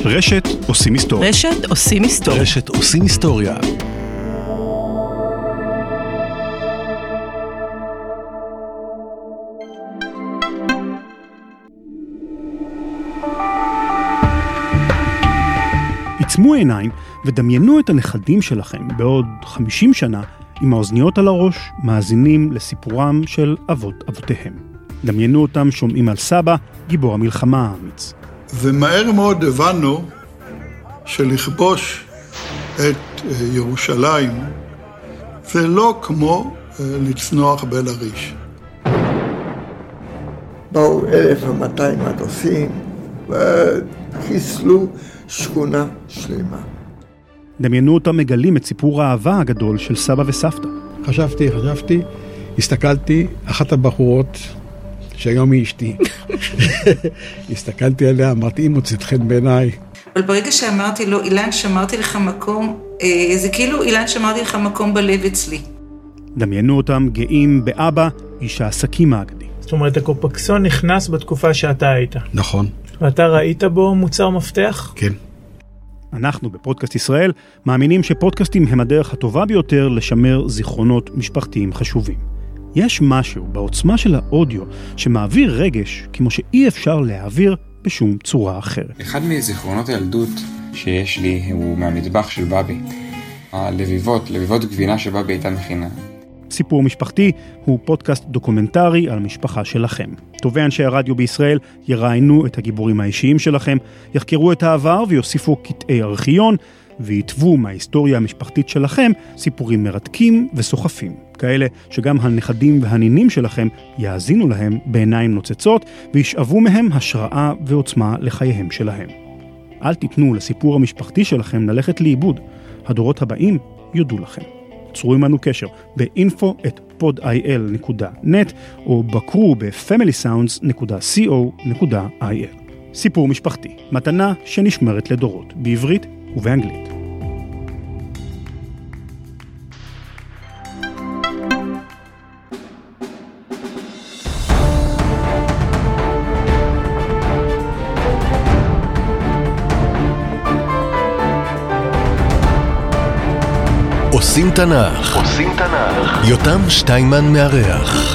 רשת עושים היסטוריה. רשת עושים היסטוריה. רשת עושים היסטוריה. עצמו עיניים ודמיינו את הנכדים שלכם בעוד 50 שנה עם האוזניות על הראש, מאזינים לסיפורם של אבות אבותיהם. דמיינו אותם שומעים על סבא, גיבור המלחמה האמיץ. ומהר מאוד הבנו שלכבוש את ירושלים זה לא כמו לצנוח בלריש. באו 1,200 מטוסים וחיסלו שכונה שלמה. דמיינו אותם מגלים את סיפור האהבה הגדול של סבא וסבתא. חשבתי, הסתכלתי, אחת הבחורות שהיום היא אשתי. הסתכלתי עליה, אמרתי, היא מוצאת חן בעיניי. אבל ברגע שאמרתי לו, אילן, שמרתי לך מקום, זה כאילו אילן, שמרתי לך מקום בלב אצלי. דמיינו אותם גאים באבא, איש העסקים האגדי. זאת אומרת, הקופקסון נכנס בתקופה שאתה היית. נכון. ואתה ראית בו מוצר מפתח? כן. אנחנו בפודקאסט ישראל מאמינים שפודקאסטים הם הדרך הטובה ביותר לשמר זיכרונות משפחתיים חשובים. יש משהו בעוצמה של האודיו שמעביר רגש כמו שאי אפשר להעביר בשום צורה אחרת. אחד מזיכרונות הילדות שיש לי הוא מהמטבח של בבי. הלביבות גבינה שבבי הייתה מכינה. סיפור משפחתי הוא פודקאסט דוקומנטרי על המשפחה שלכם. טובי אנשי הרדיו בישראל יראיינו את הגיבורים האישיים שלכם, יחקרו את העבר ויוסיפו קטעי ארכיון, ויתוו מההיסטוריה המשפחתית שלכם סיפורים מרתקים וסוחפים. כאלה שגם הנכדים והנינים שלכם יאזינו להם בעיניים נוצצות, וישאבו מהם השראה ועוצמה לחייהם שלהם. אל תיתנו לסיפור המשפחתי שלכם ללכת לאיבוד. הדורות הבאים יודו לכם. צרו עמנו קשר ב-info@podil.net או בקרו ב-familysounds.co.il. סיפור משפחתי, מתנה שנשמרת לדורות, בעברית ובאנגלית. עושים תנ"ך. יותם שטיינמן מארח.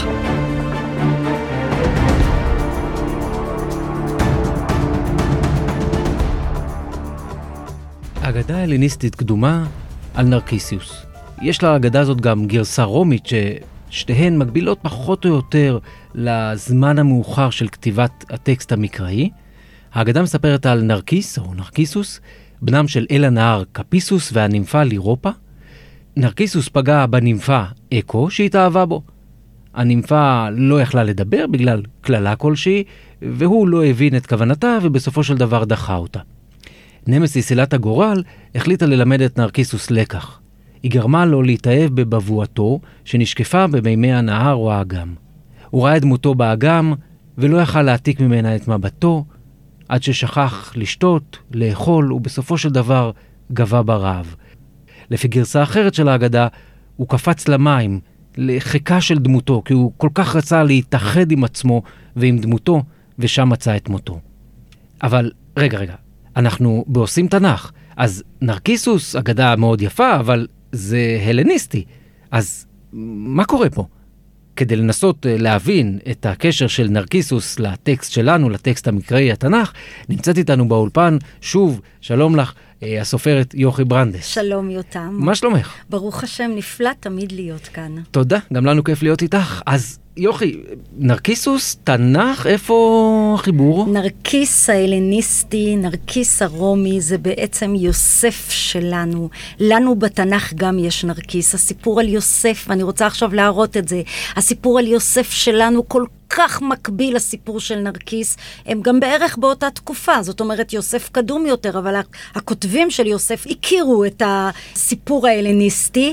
אגדה הלניסטית קדומה על נרקיסיוס. יש לאגדה הזאת גם גרסה רומית ששתיהן מקבילות פחות או יותר לזמן המאוחר של כתיבת הטקסט המקראי. האגדה מספרת על נרקיס או נרקיסוס, בנם של אל הנהר קפיסוס והנימפה לירופה. נרקיסוס פגע בנימפה אקו שהתאהבה בו. הנימפה לא יכלה לדבר בגלל כללה כלשהי, והוא לא הבין את כוונתה ובסופו של דבר דחה אותה. נמסיס אלת הגורל החליטה ללמד את נרקיסוס לקח. היא גרמה לו להתאהב בבבואתו שנשקפה במימי הנהר או האגם. הוא ראה את דמותו באגם ולא יכל להעתיק ממנה את מבטו, עד ששכח לשתות, לאכול ובסופו של דבר גבה ברעב. לפי גרסה אחרת של האגדה, הוא קפץ למים, לחיקה של דמותו, כי הוא כל כך רצה להתאחד עם עצמו ועם דמותו, ושם מצא את מותו. אבל רגע, אנחנו בעושים תנ"ך, אז נרקיסוס, אגדה מאוד יפה, אבל זה הלניסטי. אז מה קורה פה? כדי לנסות להבין את הקשר של נרקיסוס לטקסט שלנו, לטקסט המקראי התנ"ך, נמצאת איתנו באולפן, שוב, שלום לך, הסופרת יוכי ברנדס. שלום יותם. מה שלומך? ברוך השם, נפלא תמיד להיות כאן. תודה, גם לנו כיף להיות איתך. אז יוכי, נרקיסוס, תנ"ך, איפה החיבור? נרקיס ההלניסטי, נרקיס הרומי, זה בעצם יוסף שלנו. לנו בתנ"ך גם יש נרקיס. הסיפור על יוסף, ואני רוצה עכשיו להראות את זה, הסיפור על יוסף שלנו כל כך מקביל לסיפור של נרקיס, הם גם בערך באותה תקופה, זאת אומרת יוסף קדום יותר, אבל הכותבים של יוסף הכירו את הסיפור ההלניסטי,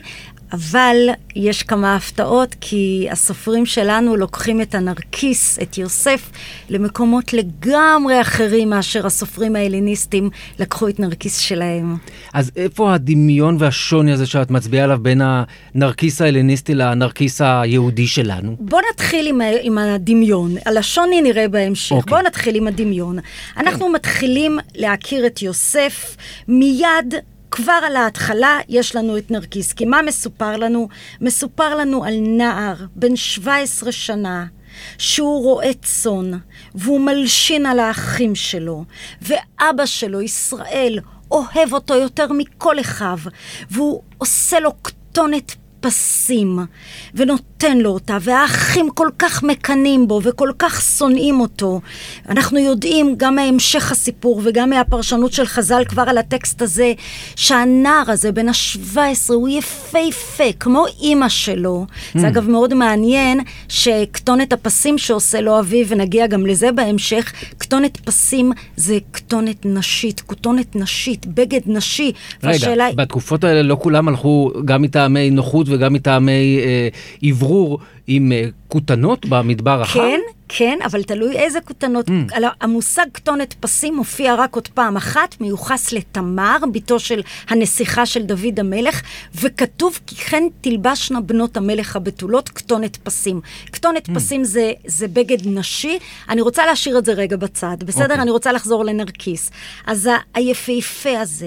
אבל יש כמה הפתעות, כי הסופרים שלנו לוקחים את הנרקיס, את יוסף, למקומות לגמרי אחרים מאשר הסופרים ההלניסטים לקחו את נרקיס שלהם. אז איפה הדמיון והשוני הזה שאת מצביעה עליו בין הנרקיס ההלניסטי לנרקיס היהודי שלנו? בוא נתחיל עם הדמיון. על השוני נראה בהמשך. אוקיי. בוא נתחיל עם הדמיון. אנחנו מתחילים להכיר את יוסף מיד. כבר על ההתחלה יש לנו את נרקיס, כי מה מסופר לנו? מסופר לנו על נער בן 17 שנה, שהוא רואה צאן, והוא מלשין על האחים שלו, ואבא שלו, ישראל, אוהב אותו יותר מכל אחיו, והוא עושה לו כתונת פסים, ונותן לו אותה, והאחים כל כך מקנים בו, וכל כך שונאים אותו. אנחנו יודעים גם מהמשך הסיפור, וגם מהפרשנות של חז"ל כבר על הטקסט הזה, שהנער הזה, בן ה-17, הוא יפהפה, כמו אמא שלו. זה אגב מאוד מעניין, שכתונת הפסים שעושה לו אביו, ונגיע גם לזה בהמשך, כתונת פסים זה כתונת נשית, כתונת נשית, בגד נשי. רגע, בתקופות האלה לא כולם הלכו גם מטעמי נוחות, וגם מטעמי עברור עם כותנות במדבר החם? כן, כן, אבל תלוי איזה כותנות. המושג כתונת פסים מופיע רק עוד פעם אחת, מיוחס לתמר, ביתו של הנסיכה של דוד המלך, וכתוב כי כן תלבשנה בנות המלך הבתולות כתונת פסים. כתונת פסים זה בגד נשי. אני רוצה להשאיר את זה רגע בצד, בסדר? אני רוצה לחזור לנרקיס. אז היפהפה הזה,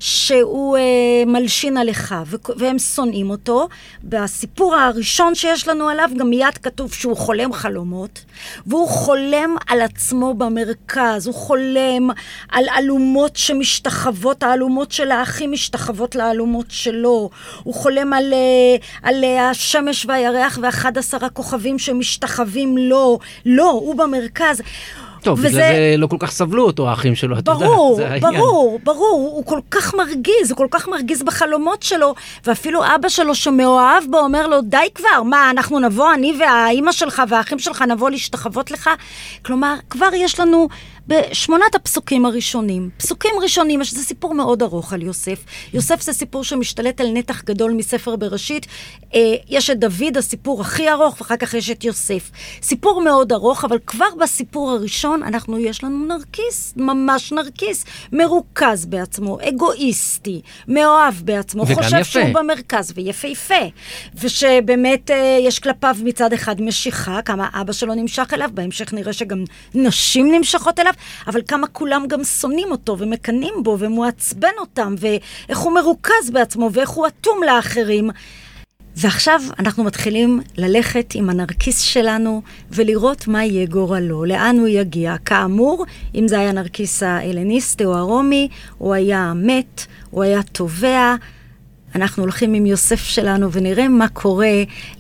שהוא מלשין עליך, והם שונאים אותו, בסיפור הראשון שיש לנו עליו, גם מיד כתוב שהוא חולם חלומות, והוא חולם על עצמו במרכז, הוא חולם על אלומות שמשתחוות, האלומות של האחים משתחוות לאלומות שלו, הוא חולם על השמש והירח ו11 הכוכבים שמשתחווים לו, לא, הוא במרכז. טוב, בגלל זה לא כל כך סבלו אותו, האחים שלו, אתה יודע, זה העניין. ברור, הוא כל כך מרגיז, הוא כל כך מרגיז בחלומות שלו, ואפילו אבא שלו שמאוהב בו אומר לו, די כבר, מה, אנחנו נבוא, אני והאימא שלך והאחים שלך נבוא להשתחוות לך? כלומר, כבר יש לנו בשמונת הפסוקים הראשונים, פסוקים ראשונים, זה סיפור מאוד ארוך על יוסף. יוסף זה סיפור שמשתלט על נתח גדול מספר בראשית. יש את דוד, הסיפור הכי ארוך, ואחר כך יש את יוסף. סיפור מאוד ארוך, אבל כבר בסיפור הראשון יש לנו נרקיס, ממש נרקיס, מרוכז בעצמו, אגואיסטי, מאוהב בעצמו, חושב יפה. שהוא במרכז ויפהפה, ושבאמת יש כלפיו מצד אחד משיכה, כמה אבא שלו נמשך אליו, בהמשך נראה שגם נשים נמשכות אליו, אבל כמה כולם גם שונאים אותו ומקנים בו ומועצבן אותם, ואיך הוא מרוכז בעצמו ואיך הוא אטום לאחרים. ועכשיו אנחנו מתחילים ללכת עם הנרקיס שלנו ולראות מה יהיה גורלו, לאן הוא יגיע. כאמור, אם זה היה נרקיס ההלניסטי או הרומי, הוא היה מת, הוא היה טובע. אנחנו הולכים עם יוסף שלנו ונראה מה קורה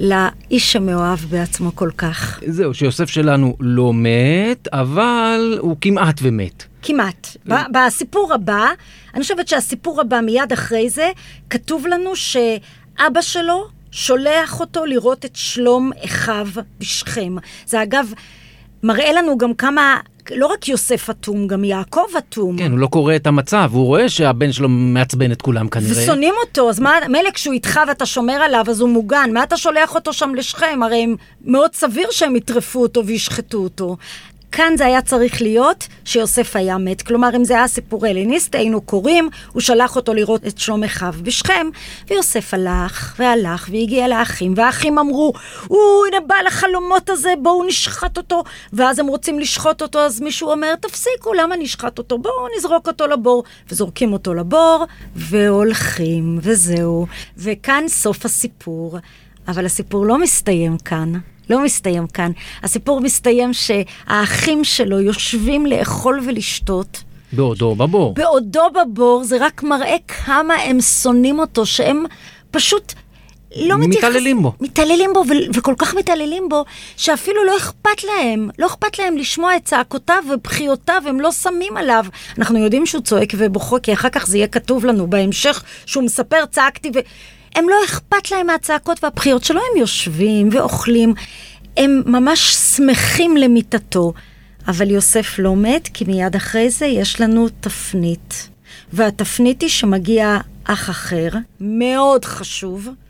לאיש המאוהב בעצמו כל כך. זהו, שיוסף שלנו לא מת, אבל הוא כמעט ומת. כמעט. בסיפור הבא, אני חושבת שהסיפור הבא מיד אחרי זה, כתוב לנו שאבא שלו שולח אותו לראות את שלום אחיו בשכם. זה אגב מראה לנו גם כמה, לא רק יוסף אטום, גם יעקב אטום. כן, הוא לא קורא את המצב, הוא רואה שהבן שלו מעצבן את כולם כנראה. ושונאים אותו, אז מלך כשהוא איתך ואתה שומר עליו, אז הוא מוגן. מה אתה שולח אותו שם לשכם? הרי מאוד סביר שהם יטרפו אותו וישחטו אותו. כאן זה היה צריך להיות שיוסף היה מת. כלומר, אם זה היה סיפור הלניסטי, היינו קוראים, הוא שלח אותו לראות את שלום אחיו בשכם, ויוסף הלך והלך והגיע לאחים, והאחים אמרו, הנה בעל החלומות הזה, בואו נשחט אותו, ואז הם רוצים לשחוט אותו, אז מישהו אומר, תפסיקו, למה נשחט אותו? בואו נזרוק אותו לבור, וזורקים אותו לבור, והולכים, וזהו. וכאן סוף הסיפור, אבל הסיפור לא מסתיים כאן. לא מסתיים כאן. הסיפור מסתיים שהאחים שלו יושבים לאכול ולשתות. בעודו בבור. בעודו בבור, זה רק מראה כמה הם שונאים אותו, שהם פשוט לא מתעללים בו. מתעללים בו, וכל כך מתעללים בו, שאפילו לא אכפת להם. לא אכפת להם לשמוע את צעקותיו ובחיותיו, הם לא שמים עליו. אנחנו יודעים שהוא צועק ובוכה, כי אחר כך זה יהיה כתוב לנו בהמשך, שהוא מספר צעקתי הם לא אכפת להם מהצעקות והבחיות שלו, הם יושבים ואוכלים, הם ממש שמחים למיטתו. אבל יוסף לא מת, כי מיד אחרי זה יש לנו תפנית. והתפנית היא שמגיע אח אחר, מאוד חשוב.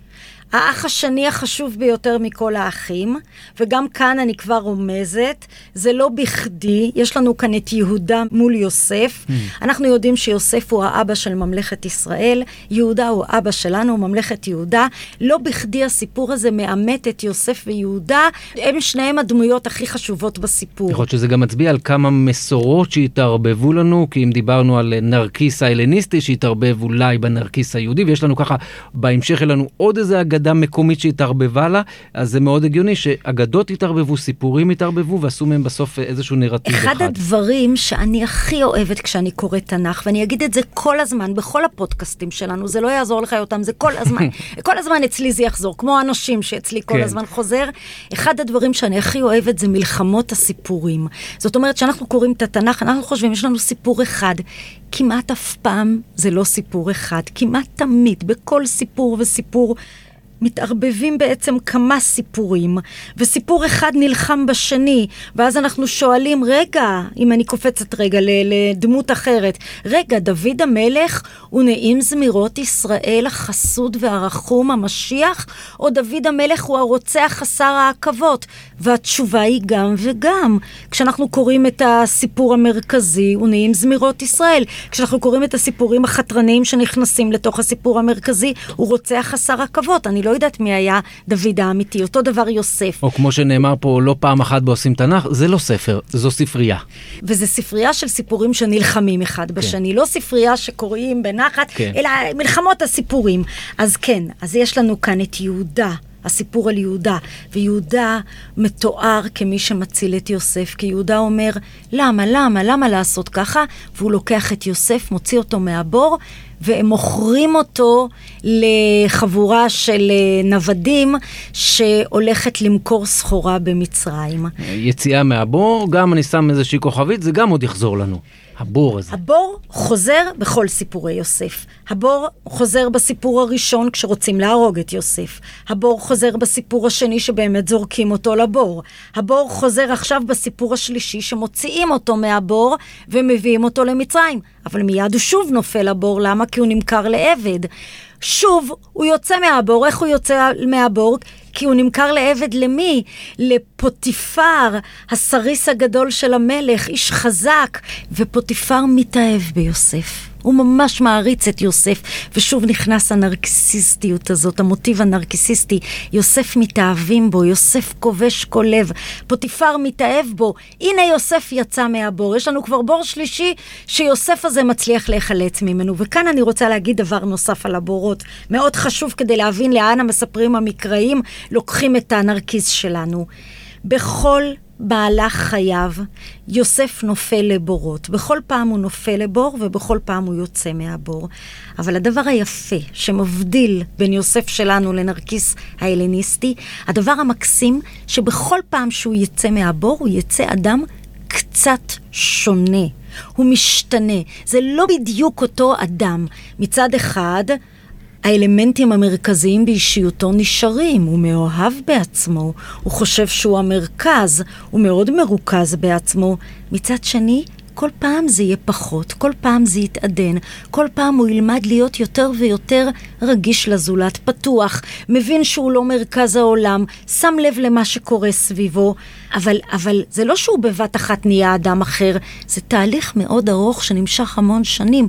האח השני החשוב ביותר מכל האחים, וגם כאן אני כבר רומזת, זה לא בכדי, יש לנו כאן את יהודה מול יוסף, אנחנו יודעים שיוסף הוא האבא של ממלכת ישראל, יהודה הוא אבא שלנו, ממלכת יהודה, לא בכדי הסיפור הזה מאמת את יוסף ויהודה, הם שניהם הדמויות הכי חשובות בסיפור. יכול להיות שזה גם מצביע על כמה מסורות שהתערבבו לנו, כי אם דיברנו על נרקיס ההלניסטי שהתערבב אולי בנרקיס היהודי, ויש לנו ככה בהמשך אלינו עוד איזה אגדה מקומית שהתערבבה לה, אז זה מאוד הגיוני שאגדות התערבבו, סיפורים התערבבו, ועשו מהם בסוף איזשהו נרטיב אחד. אחד הדברים שאני הכי אוהבת כשאני קוראת תנ"ך, ואני אגיד את זה כל הזמן, בכל הפודקאסטים שלנו, זה לא יעזור לך אותם, זה כל הזמן, כל הזמן אצלי זה יחזור, כמו אנשים שאצלי כל הזמן חוזר. אחד הדברים שאני הכי אוהבת זה מלחמות הסיפורים. זאת אומרת, שאנחנו קוראים את התנ"ך, אנחנו חושבים, יש לנו סיפור אחד. כמעט אף פעם זה לא סיפור אחד. כמעט תמיד, בכל סיפור וסיפור, מתערבבים בעצם כמה סיפורים, וסיפור אחד נלחם בשני, ואז אנחנו שואלים, רגע, אם אני קופצת רגע לדמות אחרת, רגע, דוד המלך הוא נעים זמירות ישראל החסוד והרחום המשיח, או דוד המלך הוא הרוצח חסר העכבות? והתשובה היא גם וגם. כשאנחנו קוראים את הסיפור המרכזי, הוא נעים זמירות ישראל. כשאנחנו קוראים את הסיפורים החתרניים שנכנסים לתוך הסיפור המרכזי, הוא רוצח חסר עכבות. אני לא יודעת מי היה דוד האמיתי, אותו דבר יוסף. או כמו שנאמר פה לא פעם אחת בעושים תנ"ך, זה לא ספר, זו ספרייה. וזה ספרייה של סיפורים שנלחמים אחד בשני, לא ספרייה שקוראים בנחת, אלא מלחמות הסיפורים. אז כן, אז יש לנו כאן את יהודה, הסיפור על יהודה, ויהודה מתואר כמי שמציל את יוסף, כי יהודה אומר, למה לעשות ככה? והוא לוקח את יוסף, מוציא אותו מהבור, והם מוכרים אותו לחבורה של נוודים שהולכת למכור סחורה במצרים. יציאה מהבור, גם אני שם איזושהי כוכבית, זה גם עוד יחזור לנו. הבור הזה. הבור חוזר בכל סיפורי יוסף. הבור חוזר בסיפור הראשון כשרוצים להרוג את יוסף. הבור חוזר בסיפור השני שבאמת זורקים אותו לבור. הבור חוזר עכשיו בסיפור השלישי שמוציאים אותו מהבור ומביאים אותו למצרים. אבל מיד הוא שוב נופל לבור. למה? כי הוא נמכר לעבד. שוב הוא יוצא מהבור. איך הוא יוצא מהבור? כי הוא נמכר לעבד למי? לפוטיפר, הסריס הגדול של המלך, איש חזק, ופוטיפר מתאהב ביוסף. הוא ממש מעריץ את יוסף, ושוב נכנס הנרקיסיסטיות הזאת, המוטיב הנרקיסיסטי. יוסף מתאהבים בו, יוסף כובש כל לב, פוטיפר מתאהב בו. הנה יוסף יצא מהבור, יש לנו כבר בור שלישי שיוסף הזה מצליח להיחלץ ממנו. וכאן אני רוצה להגיד דבר נוסף על הבורות, מאוד חשוב כדי להבין לאן המספרים המקראיים לוקחים את הנרקיס שלנו. בכל מהלך חייו, יוסף נופל לבורות. בכל פעם הוא נופל לבור, ובכל פעם הוא יוצא מהבור. אבל הדבר היפה שמבדיל בין יוסף שלנו לנרקיס ההלניסטי, הדבר המקסים, שבכל פעם שהוא יצא מהבור, הוא יצא אדם קצת שונה. הוא משתנה. זה לא בדיוק אותו אדם. מצד אחד, האלמנטים המרכזיים באישיותו נשארים, הוא מאוהב בעצמו, הוא חושב שהוא המרכז, הוא מאוד מרוכז בעצמו. מצד שני, כל פעם זה יהיה פחות, כל פעם זה יתעדן, כל פעם הוא ילמד להיות יותר ויותר רגיש לזולת, פתוח, מבין שהוא לא מרכז העולם, שם לב למה שקורה סביבו, אבל זה לא שהוא בבת אחת נהיה אדם אחר, זה תהליך מאוד ארוך שנמשך המון שנים,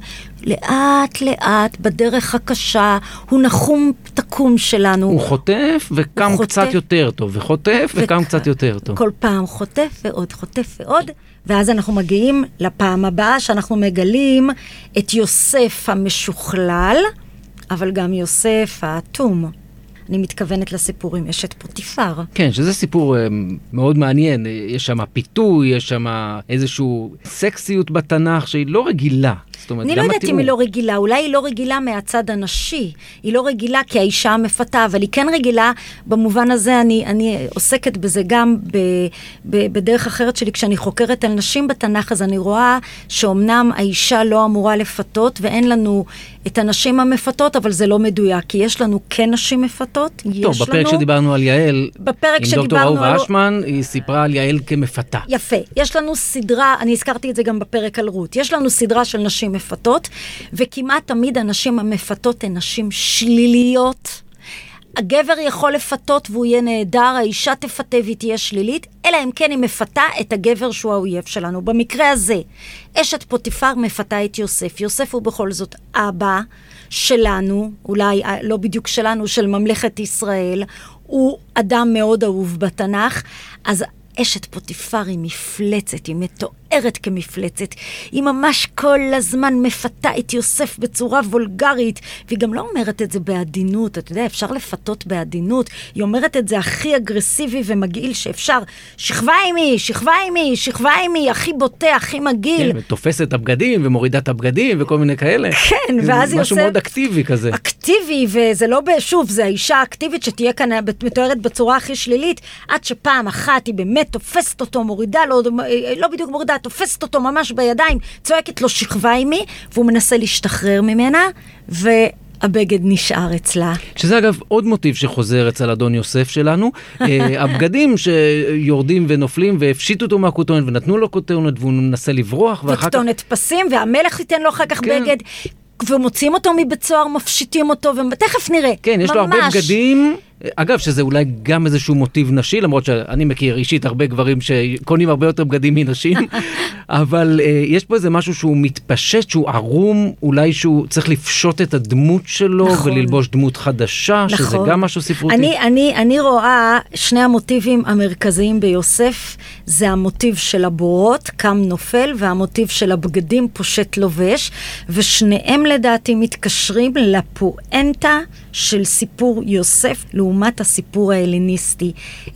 לאט לאט בדרך הקשה, הוא נחום תקום שלנו. הוא חוטף וקם קצת יותר טוב, וחוטף וקם קצת יותר טוב. כל פעם חוטף ועוד, חוטף ועוד, ואז אנחנו מגיעים לפעם הבאה שאנחנו מגלים את יוסף המשוכלל, אבל גם יוסף האטום. אני מתכוונת לסיפורים, יש את פוטיפר. כן, שזה סיפור מאוד מעניין, יש שם פיתוי, יש שם איזשהו סקסיות בתנ"ך שהיא לא רגילה. אני לא יודעת אם היא לא רגילה, אולי היא לא רגילה מהצד הנשי, היא לא רגילה כי האישה המפתה, אבל היא כן רגילה, במובן הזה אני עוסקת בזה גם בדרך אחרת שלי, כשאני חוקרת על נשים בתנ"ך, אז אני רואה שאומנם האישה לא אמורה לפתות, ואין לנו את הנשים המפתות, אבל זה לא מדויק, כי יש לנו כן נשים מפתות, טוב, בפרק שדיברנו על יעל, עם דוקטור אהובה אשמן, היא סיפרה על יעל כמפתה. יפה, יש לנו סדרה, אני הזכרתי את זה גם בפרק על רות, יש לנו סדרה של נשים מפתות, וכמעט תמיד הנשים המפתות הן נשים שליליות, הגבר יכול לפתות והוא יהיה נהדר, האישה תפתה והיא תהיה שלילית, אלא אם כן היא מפתה את הגבר שהוא האויב שלנו. במקרה הזה, אשת פוטיפר מפתה את יוסף. יוסף הוא בכל זאת אבא שלנו, אולי לא בדיוק שלנו, של ממלכת ישראל, הוא אדם מאוד אהוב בתנ"ך, אז אשת פוטיפר היא מפלצת, היא מתוארת כמפלצת, היא ממש כל הזמן מפתה את יוסף בצורה וולגרית, והיא גם לא אומרת את זה בעדינות, אתה יודע, אפשר לפתות בעדינות, היא אומרת את זה הכי אגרסיבי ומגעיל שאפשר, שכבה עימי, שכבה עימי, שכבה עימי, הכי בוטה, הכי מגעיל. כן, ותופסת את הבגדים ומורידה את הבגדים וכל מיני כאלה. כן, ואז משהו מאוד אקטיבי כזה. אקטיבי, וזה לא שוב, זה האישה האקטיבית שתהיה כאן מתוארת בצורה הכי שלילית, עד שפעם אחת היא באמת תופסת אותו, מורידה לו, לא בדיוק מורידה, תופסת אותו ממש בידיים, צועקת לו שכבה עימי, והוא מנסה להשתחרר ממנה, והבגד נשאר אצלה. שזה אגב עוד מוטיב שחוזר אצל אדון יוסף שלנו, הבגדים שיורדים ונופלים, והפשיטו אותו מהכותונת, ונתנו לו כותונת, והוא מנסה לברוח, וכתונת פסים, והמלך ייתן לו אחר כך בגד, ומוצאים אותו מבית סוהר, מפשיטים אותו, ותכף נראה. כן, יש לו הרבה בגדים. אגב, שזה אולי גם איזשהו מוטיב נשי, למרות שאני מכיר אישית הרבה גברים שקונים הרבה יותר בגדים מנשים, אבל יש פה איזה משהו שהוא מתפשט, שהוא ערום, אולי שהוא צריך לפשוט את הדמות שלו, נכון. וללבוש דמות חדשה, נכון. שזה גם משהו ספרותי. אני רואה שני המוטיבים המרכזיים ביוסף, זה המוטיב של הבורות, קם נופל, והמוטיב של הבגדים פושט לובש, ושניהם לדעתי מתקשרים לפואנטה של סיפור יוסף, לעומת הסיפור ההלניסטי.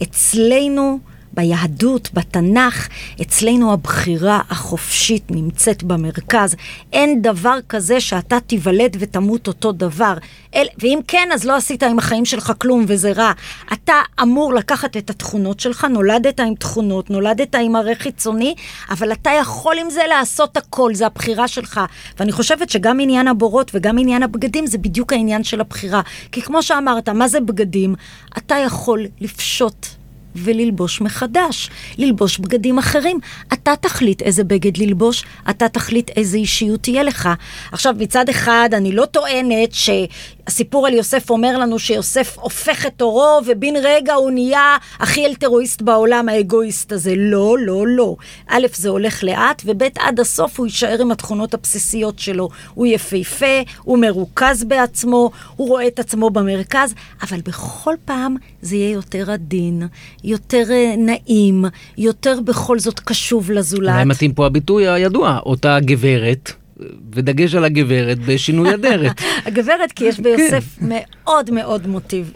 אצלנו, ביהדות, בתנ"ך, אצלנו הבחירה החופשית נמצאת במרכז. אין דבר כזה שאתה תיוולד ותמות אותו דבר. ואם כן, אז לא עשית עם החיים שלך כלום וזה רע. אתה אמור לקחת את התכונות שלך, נולדת עם תכונות, נולדת עם ערך חיצוני, אבל אתה יכול עם זה לעשות הכל, זה הבחירה שלך. ואני חושבת שגם עניין הבורות וגם עניין הבגדים זה בדיוק העניין של הבחירה. כי כמו שאמרת, מה זה בגדים? אתה יכול לפשוט וללבוש מחדש, ללבוש בגדים אחרים. אתה תחליט איזה בגד ללבוש, אתה תחליט איזה אישיות תהיה לך. עכשיו, מצד אחד, אני לא טוענת שהסיפור על יוסף אומר לנו שיוסף הופך את אורו, ובין רגע הוא נהיה הכי אלטרואיסט בעולם, האגואיסט הזה. לא, לא, לא. א', זה הולך לאט, וב', עד הסוף הוא יישאר עם התכונות הבסיסיות שלו. הוא יפהפה, הוא מרוכז בעצמו, הוא רואה את עצמו במרכז, אבל בכל פעם זה יהיה יותר עדין, יותר נעים, יותר בכל זאת קשוב לזולת. אולי מתאים פה הביטוי הידוע, אותה גברת, ודגש על הגברת בשינוי אדרת. הגברת, כי יש ביוסף מאוד מאוד מוטיב,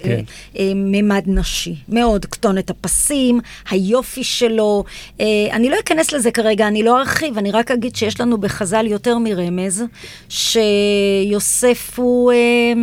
ממד נשי, מאוד כתונת הפסים, היופי שלו. אני לא אכנס לזה כרגע, אני לא ארחיב, אני רק אגיד שיש לנו בחז"ל יותר מרמז, שיוסף הוא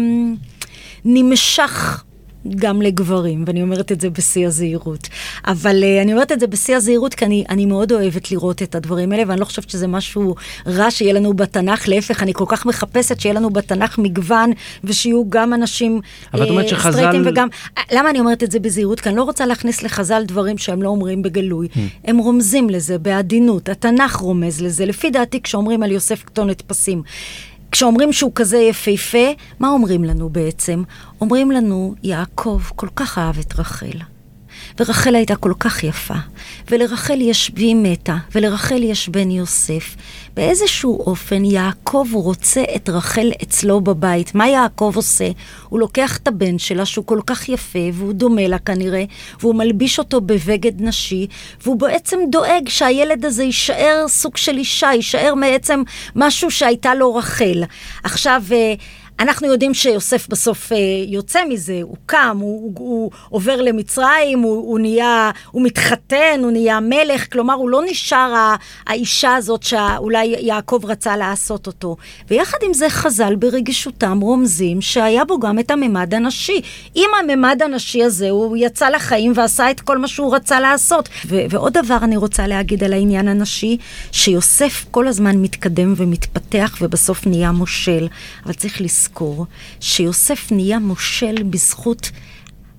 נמשך גם לגברים, ואני אומרת את זה בשיא הזהירות. אבל אני אומרת את זה בשיא הזהירות, כי אני מאוד אוהבת לראות את הדברים האלה, ואני לא חושבת שזה משהו רע שיהיה לנו בתנ"ך, להפך, אני כל כך מחפשת שיהיה לנו בתנ"ך מגוון, ושיהיו גם אנשים סטרייטים וגם... למה אני אומרת את זה בזהירות? כי אני לא רוצה להכניס לחז"ל דברים שהם לא אומרים בגלוי. הם רומזים לזה בעדינות, התנ"ך רומז לזה. לפי דעתי, כשאומרים על יוסף כתונת פסים, כשאומרים שהוא כזה יפהפה, מה אומרים לנו בעצם? אומרים לנו, יעקב כל כך אהב את רחל, ורחל הייתה כל כך יפה, ולרחל יש והיא מתה, ולרחל יש בן יוסף. באיזשהו אופן יעקב רוצה את רחל אצלו בבית. מה יעקב עושה? הוא לוקח את הבן שלה שהוא כל כך יפה, והוא דומה לה כנראה, והוא מלביש אותו בבגד נשי, והוא בעצם דואג שהילד הזה יישאר סוג של אישה, יישאר בעצם משהו שהייתה לו רחל. עכשיו... אנחנו יודעים שיוסף בסוף יוצא מזה, הוא קם, הוא עובר למצרים, הוא מתחתן, הוא נהיה מלך, כלומר הוא לא נשאר האישה הזאת שאולי יעקב רצה לעשות אותו. ויחד עם זה חז"ל ברגישותם רומזים שהיה בו גם את הממד הנשי. עם הממד הנשי הזה הוא יצא לחיים ועשה את כל מה שהוא רצה לעשות. ועוד דבר אני רוצה להגיד על העניין הנשי, שיוסף כל הזמן מתקדם ומתפתח ובסוף נהיה מושל. אבל צריך לזכור שיוסף נהיה מושל בזכות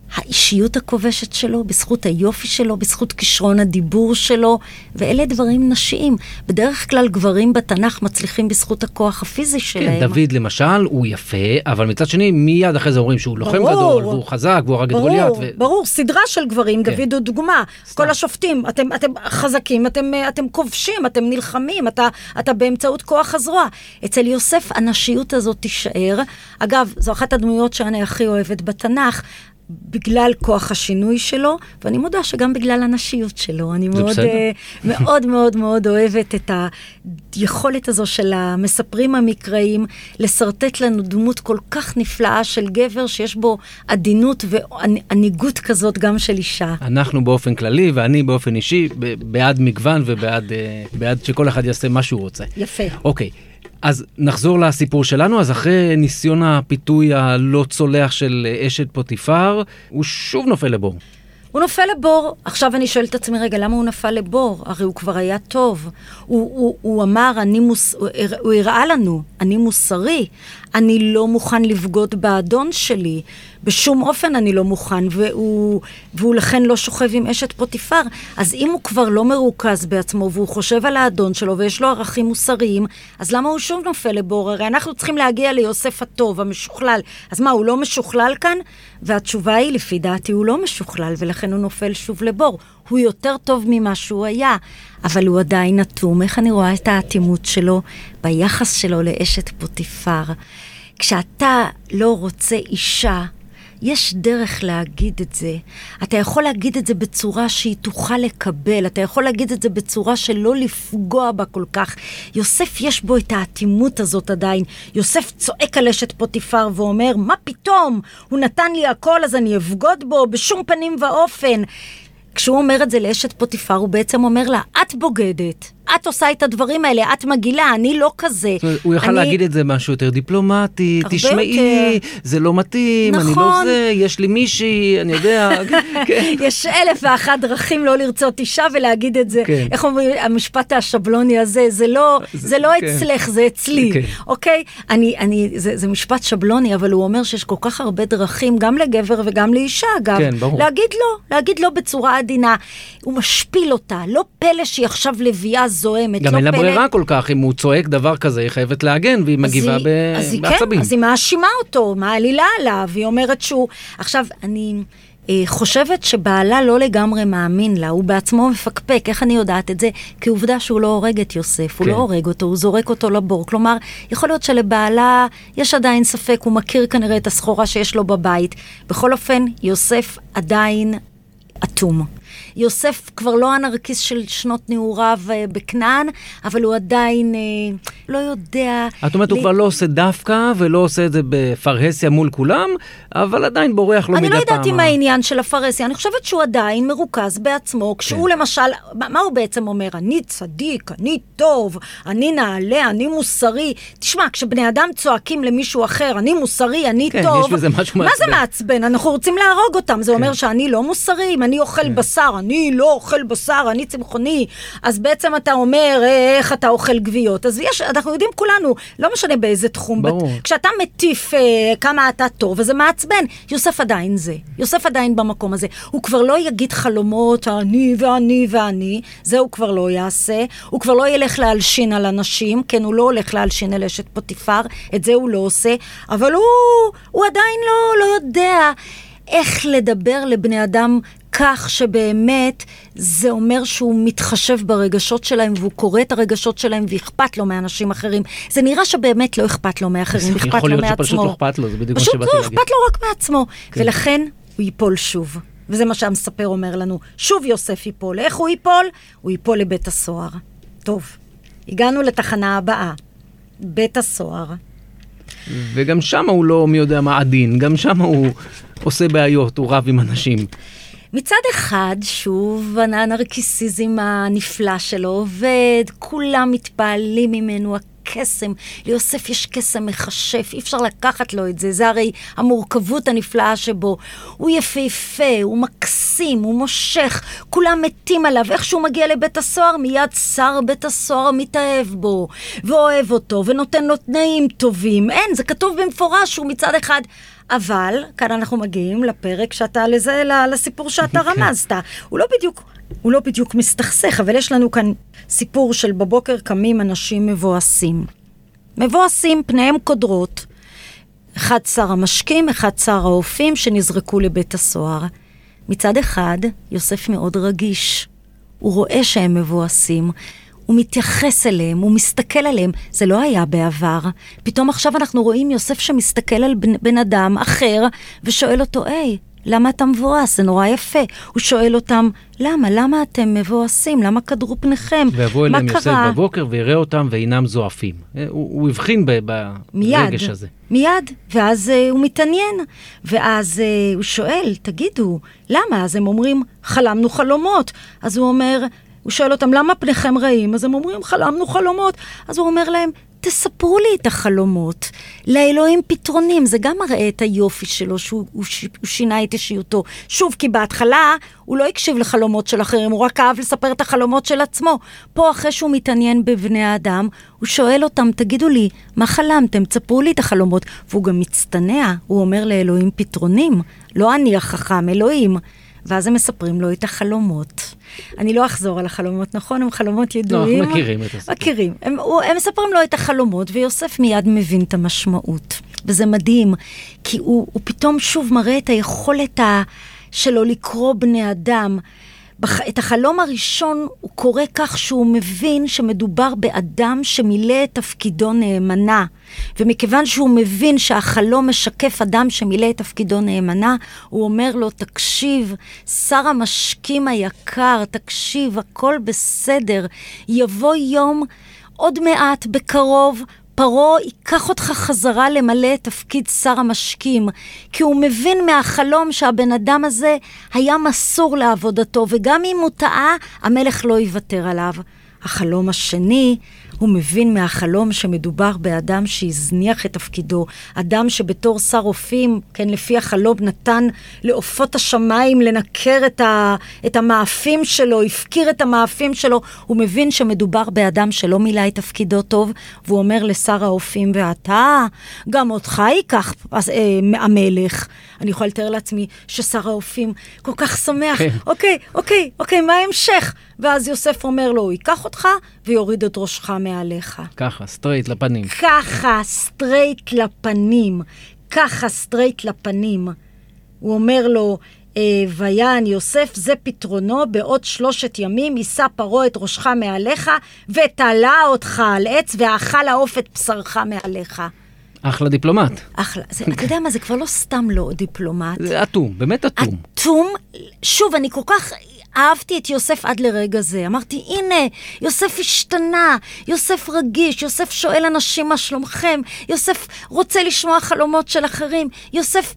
האישיות הכובשת שלו, בזכות היופי שלו, בזכות כישרון הדיבור שלו, ואלה דברים נשיים. בדרך כלל גברים בתנ"ך מצליחים בזכות הכוח הפיזי שלהם. כן, דוד למשל הוא יפה, אבל מצד שני מיד אחרי זה אומרים שהוא לוחם גדול, והוא חזק, והוא הרג את גוליית. ברור, סדרה של גברים, דוד הוא דוגמה. כל השופטים, אתם חזקים, אתם כובשים, אתם נלחמים, אתה באמצעות כוח הזרוע. אצל יוסף הנשיות הזאת תישאר. אגב, זו אחת הדמויות שאני הכי אוהבת בתנ"ך, בגלל כוח השינוי שלו, ואני מודה שגם בגלל הנשיות שלו. אני מאוד מאוד מאוד אוהבת את היכולת הזו של המספרים המקראיים, לסרטט לנו דמות כל כך נפלאה של גבר, שיש בו עדינות ועניגות כזאת גם של אישה. אנחנו באופן כללי, ואני באופן אישי, בעד מגוון ובעד שכל אחד יעשה מה שהוא רוצה. יפה. אוקיי. אז נחזור לסיפור שלנו. אז אחרי ניסיון הפיתוי הלא צולח של אשת פוטיפר, הוא שוב נופל לבור. הוא נופל לבור. עכשיו אני שואלת את עצמי, רגע, למה הוא נפל לבור? הרי הוא כבר היה טוב. הוא אמר, הוא הראה לנו, אני מוסרי, אני לא מוכן לבגוד באדון שלי, בשום אופן אני לא מוכן, והוא לכן לא שוכב עם אשת פוטיפר. אז אם הוא כבר לא מרוכז בעצמו, והוא חושב על האדון שלו, ויש לו ערכים מוסריים, אז למה הוא שוב נופל לבור? הרי אנחנו צריכים להגיע ליוסף הטוב, המשוכלל. אז מה, הוא לא משוכלל כאן? והתשובה היא, לפי דעתי, הוא לא משוכלל, ולכן הוא נופל שוב לבור. הוא יותר טוב ממה שהוא היה, אבל הוא עדיין אטום. איך אני רואה את האטימות שלו ביחס שלו לאשת פוטיפר? כשאתה לא רוצה אישה, יש דרך להגיד את זה. אתה יכול להגיד את זה בצורה שהיא תוכל לקבל, אתה יכול להגיד את זה בצורה שלא לפגוע בה כל כך. יוסף יש בו את האטימות הזאת עדיין. יוסף צועק על אשת פוטיפר ואומר, מה פתאום? הוא נתן לי הכל, אז אני אבגוד בו בשום פנים ואופן. כשהוא אומר את זה לאשת פוטיפר, הוא בעצם אומר לה, את בוגדת. את עושה את הדברים האלה, את מגילה, אני לא כזה. הוא יכול להגיד את זה משהו יותר דיפלומטי, תשמעי, זה לא מתאים, אני לא זה, יש לי מישהי, אני יודע. יש 1,001 דרכים לא לרצות אישה ולהגיד את זה. איך אומרים, המשפט השבלוני הזה, זה לא אצלך, זה אצלי. אוקיי? זה משפט שבלוני, אבל הוא אומר שיש כל כך הרבה דרכים, גם לגבר וגם לאישה, אגב. להגיד לו בצורה עדינה. הוא משפיל אותה, לא פלא שהיא עכשיו לביאה זוהמת. גם אין לה ברירה כל כך, אם הוא צועק דבר כזה, היא חייבת להגן, והיא מגיבה בעצבים. אז היא מאשימה אותו, מעלילה עליו, היא אומרת שהוא... עכשיו, אני חושבת שבעלה לא לגמרי מאמין לה, הוא בעצמו מפקפק, איך אני יודעת את זה? כי עובדה שהוא לא הורג את יוסף, הוא לא הורג אותו, הוא זורק אותו לבור. כלומר, יכול להיות שלבעלה יש עדיין ספק, הוא מכיר כנראה את הסחורה שיש לו בבית. בכל אופן, יוסף עדיין אטום. יוסף כבר לא הנרקיס של שנות נעוריו בכנען, אבל הוא עדיין לא יודע... את אומרת, הוא כבר לא עושה דווקא, ולא עושה את זה בפרהסיה מול כולם, אבל עדיין בורח לו מדי פעם. אני לא יודעת עם העניין של הפרהסיה, אני חושבת שהוא עדיין מרוכז בעצמו, כשהוא למשל, מה הוא בעצם אומר? אני צדיק, אני טוב, אני נעלה, אני מוסרי. תשמע, כשבני אדם צועקים למישהו אחר, אני מוסרי, אני טוב, יש בזה משהו מה זה מעצבן? אנחנו רוצים להרוג אותם, זה אומר שאני לא מוסרי, אם אני אוכל בשר, אני לא אוכל בשר, אני צמחוני, אז בעצם אתה אומר, איך אתה אוכל גוויות? אז אנחנו יודעים כולנו, לא משנה באיזה תחום, כשאתה מטיף כמה אתה טוב, וזה מעצבן, יוסף עדיין זה, יוסף עדיין במקום הזה, הוא כבר לא יגיד חלומות, אני ואני ואני, זה הוא כבר לא יעשה, הוא כבר לא ילך להלשין על אנשים, כן, הוא לא הולך להלשין על אשת פוטיפר, את זה הוא לא עושה, אבל הוא עדיין לא יודע איך לדבר לבני אדם כך שבאמת זה אומר שהוא מתחשב ברגשות שלהם, והוא קורא את הרגשות שלהם, ואכפת לו מאנשים אחרים. זה נראה שבאמת לא אכפת לו מאחרים, אכפת לו מעצמו. יכול להיות שפשוט לא אכפת לו, זה בדיוק מה שבאתי להגיד. פשוט לא אכפת לו רק מעצמו, ולכן הוא ייפול שוב. וזה מה שהמספר אומר לנו. שוב יוסף ייפול. איך הוא ייפול? הוא ייפול לבית הסוהר. טוב, הגענו לתחנה הבאה. בית הסוהר. וגם שם הוא לא מי יודע מה עדין, גם שם הוא עושה בעיות, הוא רב עם אנשים. מצד אחד, שוב, הנרקיסיזם הנפלא שלו עובד, כולם מתפעלים ממנו, הקסם, ליוסף יש קסם מחשף, אי אפשר לקחת לו את זה, זה הרי המורכבות הנפלאה שבו, הוא יפהפה, הוא מקסים, הוא מושך, כולם מתים עליו, איך שהוא מגיע לבית הסוהר, מיד שר בית הסוהר מתאהב בו, ואוהב אותו, ונותן לו תנאים טובים, אין, זה כתוב במפורש, הוא מצד אחד אבל כאן אנחנו מגיעים לפרק שאתה לזה, לסיפור שאתה רמזת. הוא לא בדיוק מסתכסך, אבל יש לנו כאן סיפור של בבוקר קמים אנשים מבואסים. מבואסים, פניהם קודרות. אחד שר המשקים, אחד שר האופים שנזרקו לבית הסוהר. מצד אחד, יוסף מאוד רגיש. הוא רואה שהם מבואסים. הוא מתייחס אליהם, הוא מסתכל עליהם. זה לא היה בעבר. פתאום עכשיו אנחנו רואים יוסף שמסתכל על בן אדם אחר, ושואל אותו, למה אתה מבואס? זה נורא יפה. הוא שואל אותם, למה אתם מבואסים? למה כדרו פניכם? ויבוא אליהם יוסף בבוקר ויראה אותם ואינם זועפים. הוא הבחין ברגש הזה. מיד, ואז הוא מתעניין. ואז הוא שואל, תגידו, למה? אז הם אומרים, חלמנו חלומות. אז הוא אומר, הוא שואל אותם, למה פניכם רעים? אז הם אומרים, חלמנו חלומות. אז הוא אומר להם, תספרו לי את החלומות. לאלוהים פתרונים. זה גם מראה את היופי שלו, שהוא שינה את אישיותו. שוב, כי בהתחלה הוא לא הקשיב לחלומות של אחרים, הוא רק אהב לספר את החלומות של עצמו. פה, אחרי שהוא מתעניין בבני האדם, הוא שואל אותם, תגידו לי, מה חלמתם? תספרו לי את החלומות. והוא גם מצטנע, הוא אומר לאלוהים פתרונים. לא אני החכם, אלוהים. ואז הם מספרים לו את החלומות. אני לא אחזור על החלומות, נכון? הם חלומות ידועים. לא, אנחנו מכירים את הסיפור. מכירים. הם מספרים לו את החלומות, ויוסף מיד מבין את המשמעות. וזה מדהים, כי הוא פתאום שוב מראה את היכולת שלו לקרוא בני אדם. את החלום הראשון הוא קורא כך שהוא מבין שמדובר באדם שמילא את תפקידו נאמנה. ומכיוון שהוא מבין שהחלום משקף אדם שמילא את תפקידו נאמנה, הוא אומר לו, תקשיב, שר המשקים היקר, תקשיב, הכל בסדר. יבוא יום, עוד מעט, בקרוב, פרעה ייקח אותך חזרה למלא את תפקיד שר המשקים, כי הוא מבין מהחלום שהבן אדם הזה היה מסור לעבודתו, וגם אם הוא טעה, המלך לא יוותר עליו. החלום השני, הוא מבין מהחלום שמדובר באדם שהזניח את תפקידו, אדם שבתור שר אופים, כן, לפי החלום נתן לעופות השמיים לנקר את המאפים שלו, הפקיר את המאפים שלו, הוא מבין שמדובר באדם שלא מילא את תפקידו טוב, והוא אומר לשר האופים, ואתה, גם אותך ייקח המלך. אני יכולה לתאר לעצמי ששר האופים כל כך שמח, אוקיי, מה ההמשך? ואז יוסף אומר לו, הוא ייקח אותך ויוריד את ראשך מעליך. ככה, סטרייט לפנים. ככה, סטרייט לפנים. הוא אומר לו, ויען יוסף, זה פתרונו, בעוד 3 ימים יישא פרעה את ראשך מעליך, ותלה אותך על עץ, ואכל העוף את בשרך מעליך. אחלה דיפלומט. אחלה. אתה יודע מה, זה כבר לא סתם לא דיפלומט. זה אטום, באמת אטום. אטום, שוב, אני כל כך אהבתי את יוסף עד לרגע זה. אמרתי, הנה, יוסף השתנה, יוסף רגיש, יוסף שואל אנשים מה שלומכם, יוסף רוצה לשמוע חלומות של אחרים, יוסף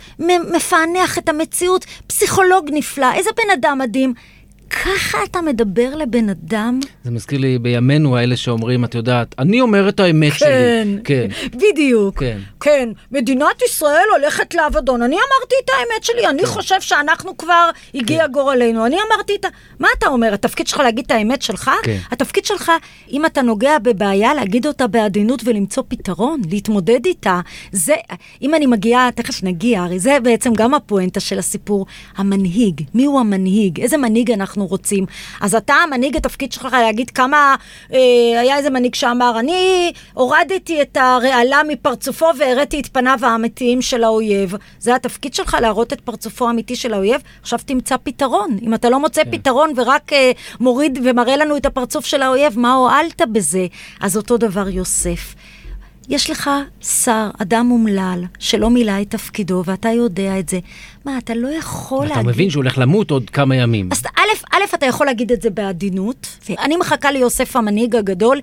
מפענח את המציאות, פסיכולוג נפלא, איזה בן אדם מדהים. ככה אתה מדבר לבן אדם? זה מזכיר לי בימינו האלה שאומרים, את יודעת, אני אומר את האמת שלי. כן, בדיוק. כן, מדינת ישראל הולכת לעבודון. אני אמרתי את האמת שלי, אני חושב שאנחנו כבר הגיע גורלנו. אני אמרתי מה אתה אומר? התפקיד שלך להגיד את האמת שלך? התפקיד שלך, אם אתה נוגע בבעיה, להגיד אותה בעדינות ולמצוא פתרון, להתמודד איתה. זה, אם אני מגיעה, תכף נגיע, הרי זה בעצם גם הפואנטה של הסיפור, המנהיג. מי הוא המנהיג? איזה מנהיג אנחנו רוצים? אז אתה, המנהיג, התפקיד שלך להגיד כמה, היה איזה מנהיג שאמר, אני הורדתי את הרעלה מפרצופו והראיתי את פניו האמיתיים של האויב. זה התפקיד שלך, להראות את פרצופו האמיתי של האויב. עכשיו תמצא פתרון. אם אתה לא מוצא פתרון ורק מוריד ומראה לנו את הפרצוף של האויב, מה הועלת בזה? אז אותו דבר יוסף. יש לך שר, אדם מומלל, שלא מילא את תפקידו, ואתה יודע את זה. מה, אתה לא יכול להגיד... אתה מבין שהוא הולך למות עוד כמה ימים. אז א', אתה יכול להגיד את זה בעדינות. אני מחכה ליוסף המנהיג הגדול.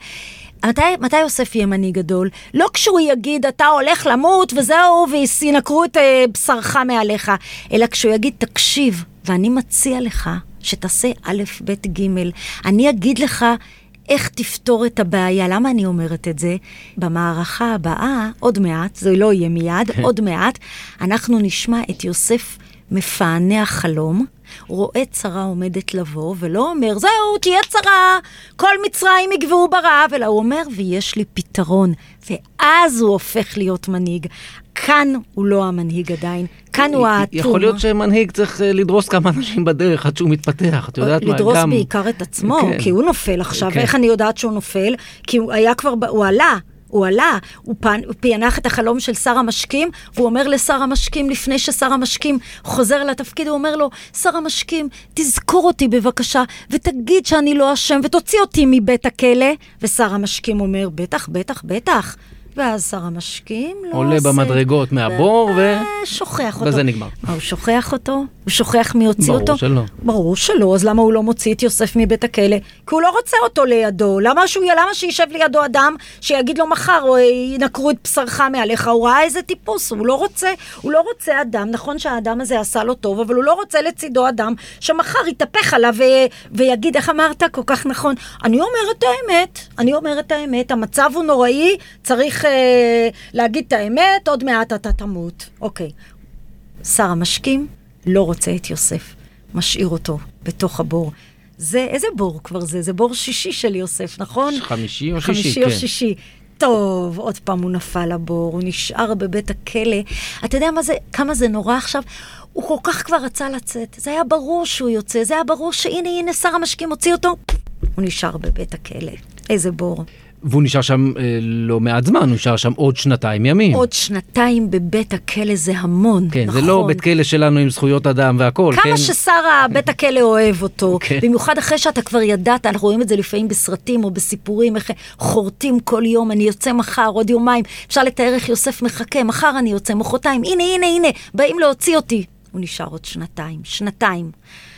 מתי יוסף יהיה מנהיג גדול? לא כשהוא יגיד, אתה הולך למות, וזהו, וינקרו את בשרך מעליך. אלא כשהוא יגיד, תקשיב, ואני מציע לך שתעשה א', ב', ג'. אני אגיד לך... איך תפתור את הבעיה? למה אני אומרת את זה? במערכה הבאה, עוד מעט, זה לא יהיה מיד, עוד מעט, אנחנו נשמע את יוסף מפענח חלום, רואה צרה עומדת לבוא, ולא אומר, זהו, תהיה צרה, כל מצרים יגברו ברעב, אלא הוא אומר, ויש לי פתרון, ואז הוא הופך להיות מנהיג. כאן הוא לא המנהיג עדיין, כאן הוא האטום. יכול להיות שמנהיג צריך לדרוס כמה אנשים בדרך עד שהוא מתפתח, את יודעת מה? לדרוס בעיקר את עצמו, כי הוא נופל עכשיו, איך אני יודעת שהוא נופל? כי הוא היה כבר, הוא עלה, הוא פענח את החלום של שר המשקים, והוא אומר לשר המשקים, לפני ששר המשקים חוזר לתפקיד, הוא אומר לו, שר המשקים, תזכור אותי בבקשה, ותגיד שאני לא אשם, ותוציא אותי מבית הכלא, ושר המשקים אומר, בטח, בטח, בטח. ואז שר המשקים לא עולה במדרגות מהבור שוכח אותו. וזה נגמר. הוא שוכח אותו? הוא שוכח מי הוציא אותו? ברור שלא. ברור שלא, אז למה הוא לא מוציא את יוסף מבית הכלא? כי הוא לא רוצה אותו לידו. למה שישב לידו אדם שיגיד לו מחר, או ינקרו את בשרך מעליך? הוא ראה איזה טיפוס, הוא לא רוצה אדם, נכון שהאדם הזה עשה לו טוב, אבל הוא לא רוצה לצידו אדם שמחר יתהפך עליו ויגיד, איך אמרת? כל כך נכון. אני אומרת את האמת, המצב הוא נוראי, צריך להגיד את האמת, עוד מעט אתה תמות. אוקיי. שר המשקים לא רוצה את יוסף, משאיר אותו בתוך הבור. איזה בור כבר זה? זה בור שישי של יוסף, נכון? חמישי או שישי, חמישי או שישי. טוב, עוד פעם הוא נפל לבור, הוא נשאר בבית הכלא. אתה יודע כמה זה נורא עכשיו? הוא כל כך כבר רצה לצאת. זה היה ברור שהוא יוצא, זה היה ברור שהנה, שר המשקים הוציא אותו. הוא נשאר בבית הכלא. איזה בור. והוא נשאר שם לא מעט זמן, הוא נשאר שם עוד 2 ימים. עוד 2 בבית הכלא זה המון, כן, נכון. זה לא בית כלא שלנו עם זכויות אדם והכל. כמה כן? ששר בית הכלא אוהב אותו, כן. במיוחד אחרי שאתה כבר ידעת, אנחנו רואים את זה לפעמים בסרטים או בסיפורים, איך חורטים כל יום, אני יוצא מחר, עוד יומיים, אפשר לתאר איך יוסף מחכה, מחר אני יוצא, מחרתיים, הנה, באים להוציא אותי. הוא נשאר עוד 2.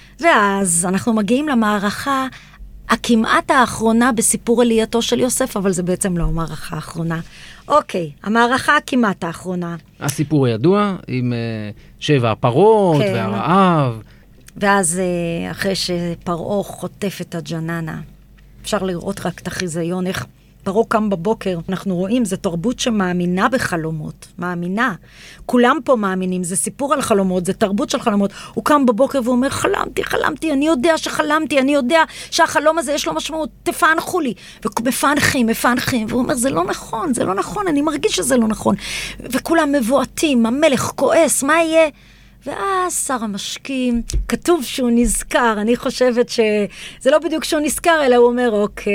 ואז אנחנו מגיעים למערכה, הכמעט האחרונה בסיפור עלייתו של יוסף, אבל זה בעצם לא המערכה האחרונה. אוקיי, המערכה הכמעט האחרונה. הסיפור הידוע עם 7 הפרות כן. והרעב. ואז אחרי שפרעה חוטף את הג'ננה, אפשר לראות רק את החיזיון, איך פרעה קם בבוקר, אנחנו רואים, זה תרבות שמאמינה בחלומות, מאמינה. כולם פה מאמינים, זה סיפור על חלומות, זה תרבות של חלומות. הוא קם בבוקר ואומר, חלמתי, אני יודע שחלמתי, אני יודע שהחלום הזה יש לו משמעות, תפענחו לי. ומפענחים, והוא אומר, זה לא נכון, אני מרגיש שזה לא נכון. וכולם מבועטים, המלך כועס, מה יהיה? ואז שר המשקים, כתוב שהוא נזכר, אני חושבת שזה לא בדיוק שהוא נזכר, אלא הוא אומר,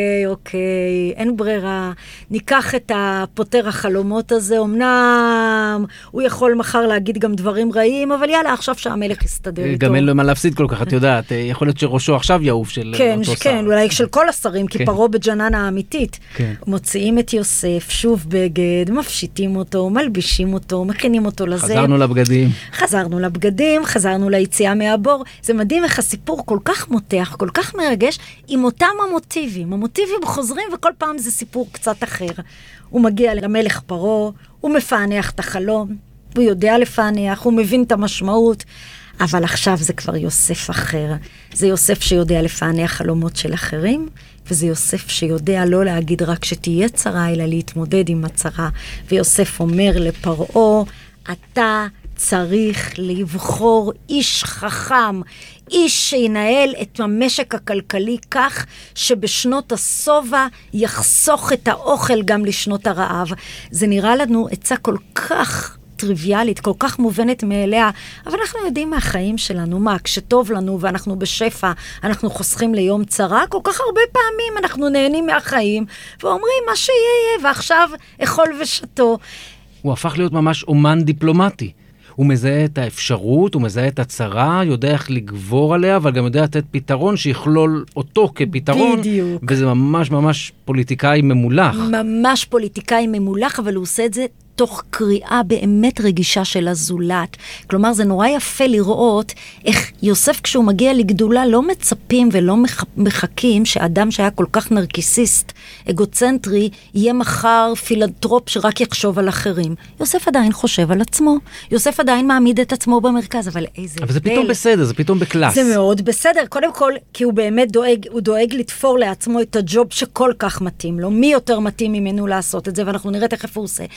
אוקיי, אין ברירה, ניקח את הפותר החלומות הזה, אמנם הוא יכול מחר להגיד גם דברים רעים, אבל יאללה, עכשיו שהמלך יסתדר איתו. גם אין לו מה להפסיד כל כך, את יודעת, יכול להיות שראשו עכשיו יעוף של אותו שר. כן, אולי של כל השרים, כי פרעה בג'ננה האמיתית. מוציאים את יוסף, שוב בגד, מפשיטים אותו, מלבישים אותו, מכינים אותו לזה. חזרנו ליציאה מהבור. זה מדהים איך הסיפור כל כך מותח, כל כך מרגש, עם אותם המוטיבים. המוטיבים חוזרים וכל פעם זה סיפור קצת אחר. הוא מגיע למלך פרעה, הוא מפענח את החלום, הוא יודע לפענח, הוא מבין את המשמעות, אבל עכשיו זה כבר יוסף אחר. זה יוסף שיודע לפענח חלומות של אחרים, וזה יוסף שיודע לא להגיד רק שתהיה צרה, אלא להתמודד עם הצרה. ויוסף אומר לפרעה, אתה צריך לבחור איש חכם, איש שינהל את המשק הכלכלי כך שבשנות הסובה יחסוך את האוכל גם לשנות הרעב. זה נראה לנו עצה כל כך טריוויאלית, כל כך מובנת מאליה, אבל אנחנו יודעים מהחיים שלנו, כשטוב לנו ואנחנו בשפע, אנחנו חוסכים ליום צרה, כל כך הרבה פעמים אנחנו נהנים מהחיים, ואומרים מה שיהיה, ועכשיו אכול ושתו. הוא הפך להיות ממש אומן דיפלומטי. הוא מזהה את האפשרות, הוא מזהה את הצרה, יודע איך לגבור עליה, אבל גם יודע לתת פתרון שיכלול אותו כפתרון. בדיוק. וזה ממש ממש פוליטיקאי ממולח. ממש פוליטיקאי ממולח, אבל הוא עושה את זה תוך קריאה באמת רגישה של הזולת. כלומר, זה נורא יפה לראות איך יוסף כשהוא מגיע לגדולה לא מצפים ולא מחכים שאדם שהיה כל כך נרקיסיסט, אגוצנטרי, יהיה מחר פילנטרופ שרק יחשוב על אחרים. יוסף עדיין חושב על עצמו. יוסף עדיין מעמיד את עצמו במרכז, אבל איזה... אבל זה פתאום בסדר, זה פתאום בקלאס. זה מאוד בסדר. קודם כל, כי הוא באמת דואג לתפור לעצמו את הג'וב שכל כך מתאים לו. מי יותר מתאים ממנו לעשות את זה, ואנחנו נראה תכף הוא עושה.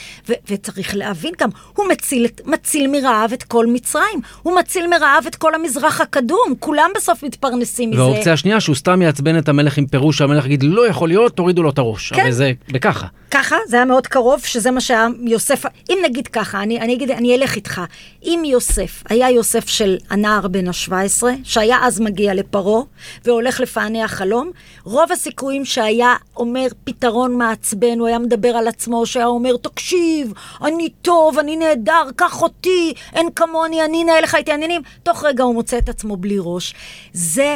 וצריך להבין גם, הוא מציל מרעב את כל מצרים, הוא מציל מרעב את כל המזרח הקדום, כולם בסוף מתפרנסים מזה. והאופציה השנייה, שהוא סתם יעצבן את המלך עם פירוש, שהמלך יגיד, לא יכול להיות, תורידו לו את הראש. כן. אבל זה בככה. ככה, זה היה מאוד קרוב, שזה מה שהיה יוסף, אם נגיד ככה, אני אלך איתך, אם יוסף, היה יוסף של הנער בן ה-17, שהיה אז מגיע לפרו, והולך לפעני החלום, רוב הסיכויים שהיה אומר פתרון מעצבן, הוא היה מדבר על עצמו, שהיה אומר, תקשיב, אני טוב, אני נהדר, קח אותי, אין כמוני, אני נהל לך את העניינים, תוך רגע הוא מוצא את עצמו בלי ראש. זה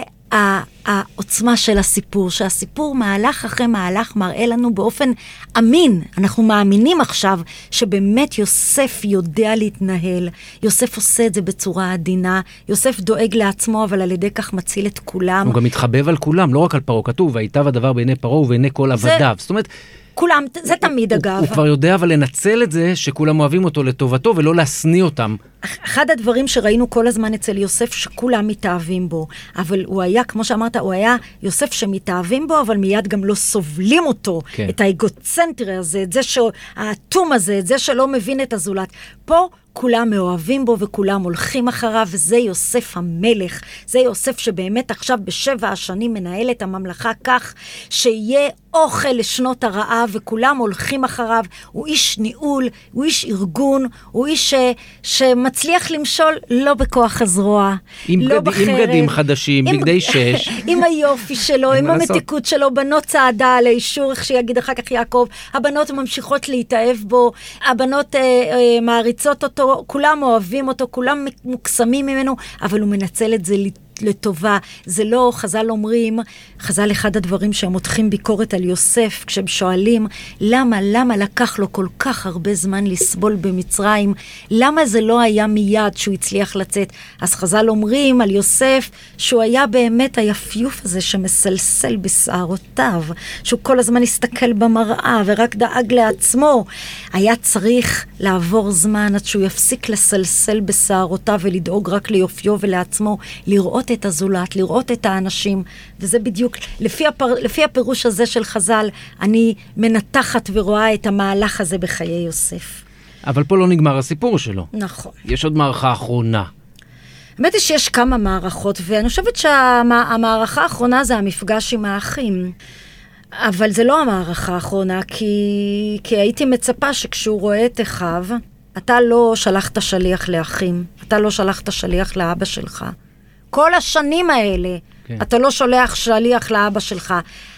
העוצמה של הסיפור, שהסיפור מהלך אחרי מהלך מראה לנו באופן אמין. אנחנו מאמינים עכשיו שבאמת יוסף יודע להתנהל, יוסף עושה את זה בצורה עדינה, יוסף דואג לעצמו, אבל על ידי כך מציל את כולם. הוא גם מתחבב על כולם, לא רק על פרו, כתוב, והייטב הדבר בעיני פרו ובעיני כל עבדיו. זאת אומרת, כולם, זה תמיד אגב. הוא כבר יודע אבל לנצל את זה שכולם אוהבים אותו לטובתו ולא להסניא אותם. אחד הדברים שראינו כל הזמן אצל יוסף שכולם מתאהבים בו, אבל הוא היה, כמו שאמרת, הוא היה יוסף שמתאהבים בו, אבל מיד גם לא סובלים אותו, כן. את האגוצנטרי הזה, את זה שהאטום הזה, את זה שלא מבין את הזולת. פה כולם מאוהבים בו וכולם הולכים אחריו, וזה יוסף המלך. זה יוסף שבאמת עכשיו ב7 השנים מנהל את הממלכה כך שיהיה אוכל לשנות הרעב, וכולם הולכים אחריו. הוא איש ניהול, הוא איש ארגון, הוא איש שמצליח למשול לא בכוח הזרוע, לא בחרב. עם בגדים חדשים, בגדי 6. עם היופי שלו, עם המתיקות שלו, בנות צעדה על האישור, איך שיגיד אחר כך יעקב, הבנות ממשיכות להתאהב בו, הבנות מעריצות אותו, כולם אוהבים אותו, כולם מוקסמים ממנו, אבל הוא מנצל את זה לטובה. זה לא, חז"ל אומרים, חז"ל אחד הדברים שהם מותחים ביקורת על יוסף, כשהם שואלים, למה לקח לו כל כך הרבה זמן לסבול במצרים? למה זה לא היה מיד שהוא הצליח לצאת? אז חז"ל אומרים על יוסף, שהוא היה באמת היפיוף הזה שמסלסל בשערותיו, שהוא כל הזמן הסתכל במראה ורק דאג לעצמו. היה צריך לעבור זמן עד שהוא יפסיק לסלסל בשערותיו ולדאוג רק ליופיו ולעצמו, לראות את הזולת, לראות את האנשים, וזה בדיוק, לפי הפירוש הזה של חז"ל, אני מנתחת ורואה את המהלך הזה בחיי יוסף. אבל פה לא נגמר הסיפור שלו. נכון. יש עוד מערכה אחרונה. האמת היא שיש כמה מערכות, ואני חושבת שהמערכה האחרונה זה המפגש עם האחים. אבל זה לא המערכה האחרונה, כי הייתי מצפה שכשהוא רואה את אחיו, אתה לא שלחת שליח לאחים, אתה לא שלחת שליח לאבא שלך. כל השנים האלה, כן. אתה לא שולח שליח לאבא שלך.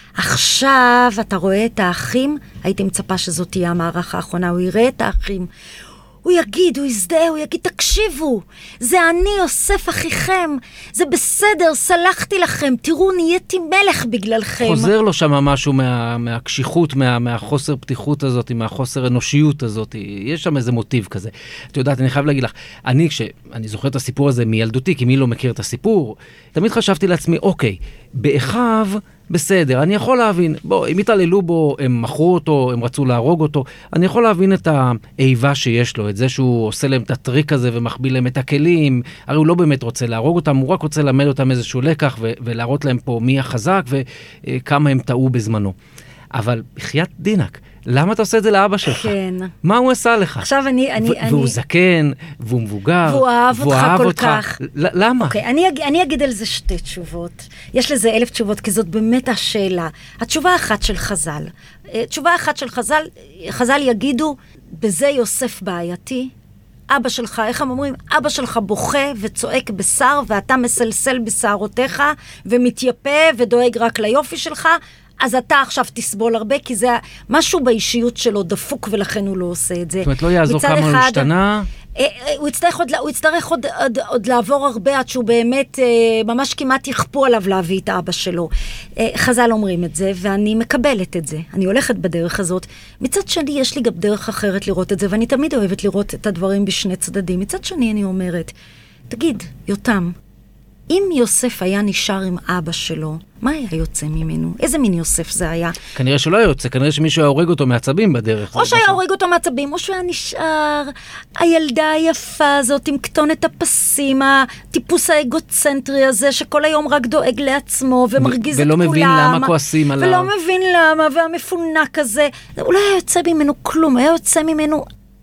עכשיו אתה רואה את האחים, הייתי מצפה שזאת תהיה המערכה האחרונה, הוא יראה את האחים, הוא יגיד, הוא יזדהה, הוא יגיד, תקשיבו, זה אני יוסף אחיכם, זה בסדר, סלחתי לכם, תראו, נהייתי מלך בגללכם. חוזר לו שם משהו מהקשיחות, מהחוסר פתיחות הזאת, מהחוסר אנושיות הזאת, יש שם איזה מוטיב כזה. את יודעת, אני חייב להגיד לך, כשאני זוכר את הסיפור הזה מילדותי, כי מי לא מכיר את הסיפור, תמיד חשבתי לעצמי, אוקיי, באחיו, בסדר, אני יכול להבין, אם התעללו בו, הם מכרו אותו, הם רצו להרוג אותו, אני יכול להבין את האיבה שיש לו, את זה שהוא עושה להם את הטריק הזה ומחביא להם את הכלים, הרי הוא לא באמת רוצה להרוג אותם, הוא רק רוצה למד אותם איזשהו לקח ולהראות להם פה מי החזק וכמה הם טעו בזמנו. אבל בחייאת דינק, למה אתה עושה את זה לאבא שלך? כן. מה הוא עשה לך? עכשיו והוא זקן, והוא מבוגר, והוא אהב אותך כל כך. למה? אוקיי, אני אגיד על זה 2 תשובות. יש לזה 1000 תשובות, כי זאת באמת השאלה. התשובה אחת של חז"ל. תשובה אחת של חז"ל יגידו, בזה יוסף בעייתי, אבא שלך, איך הם אומרים? אבא שלך בוכה וצועק בשר, ואתה מסלסל בשערותיך, ומתייפה ודואג רק ליופי שלך, אז אתה עכשיו תסבול הרבה, כי זה משהו באישיות שלו דפוק, ולכן הוא לא עושה את זה. זאת אומרת, לא יעזור כמה הוא השתנה? הוא יצטרך עוד לעבור הרבה, עד שהוא באמת, ממש כמעט יכפו עליו להביא את אבא שלו. חז"ל אומרים את זה, ואני מקבלת את זה. אני הולכת בדרך הזאת. מצד שני, יש לי גם דרך אחרת לראות את זה, ואני תמיד אוהבת לראות את הדברים בשני צדדים. מצד שני, אני אומרת, תגיד, יותם, אם יוסף היה נשאר עם אבא שלו, מה היה יוצא ממנו? איזה מין יוסף זה היה? כנראה שלא היה יוצא, כנראה שמישהו היה הורג אותו מעצבים בדרך. או שהיה הורג אותו מעצבים, או שהוא היה נשאר, הילדה היפה הזאת עם כתונת הפסים, הטיפוס האגוצנטרי הזה, שכל היום רק דואג לעצמו ומרגיז את כולם. ולא מבין למה כועסים עליו. ולא מבין למה, והמפונק הזה. הוא לא היה יוצא ממנו כלום, היה יוצא ממנו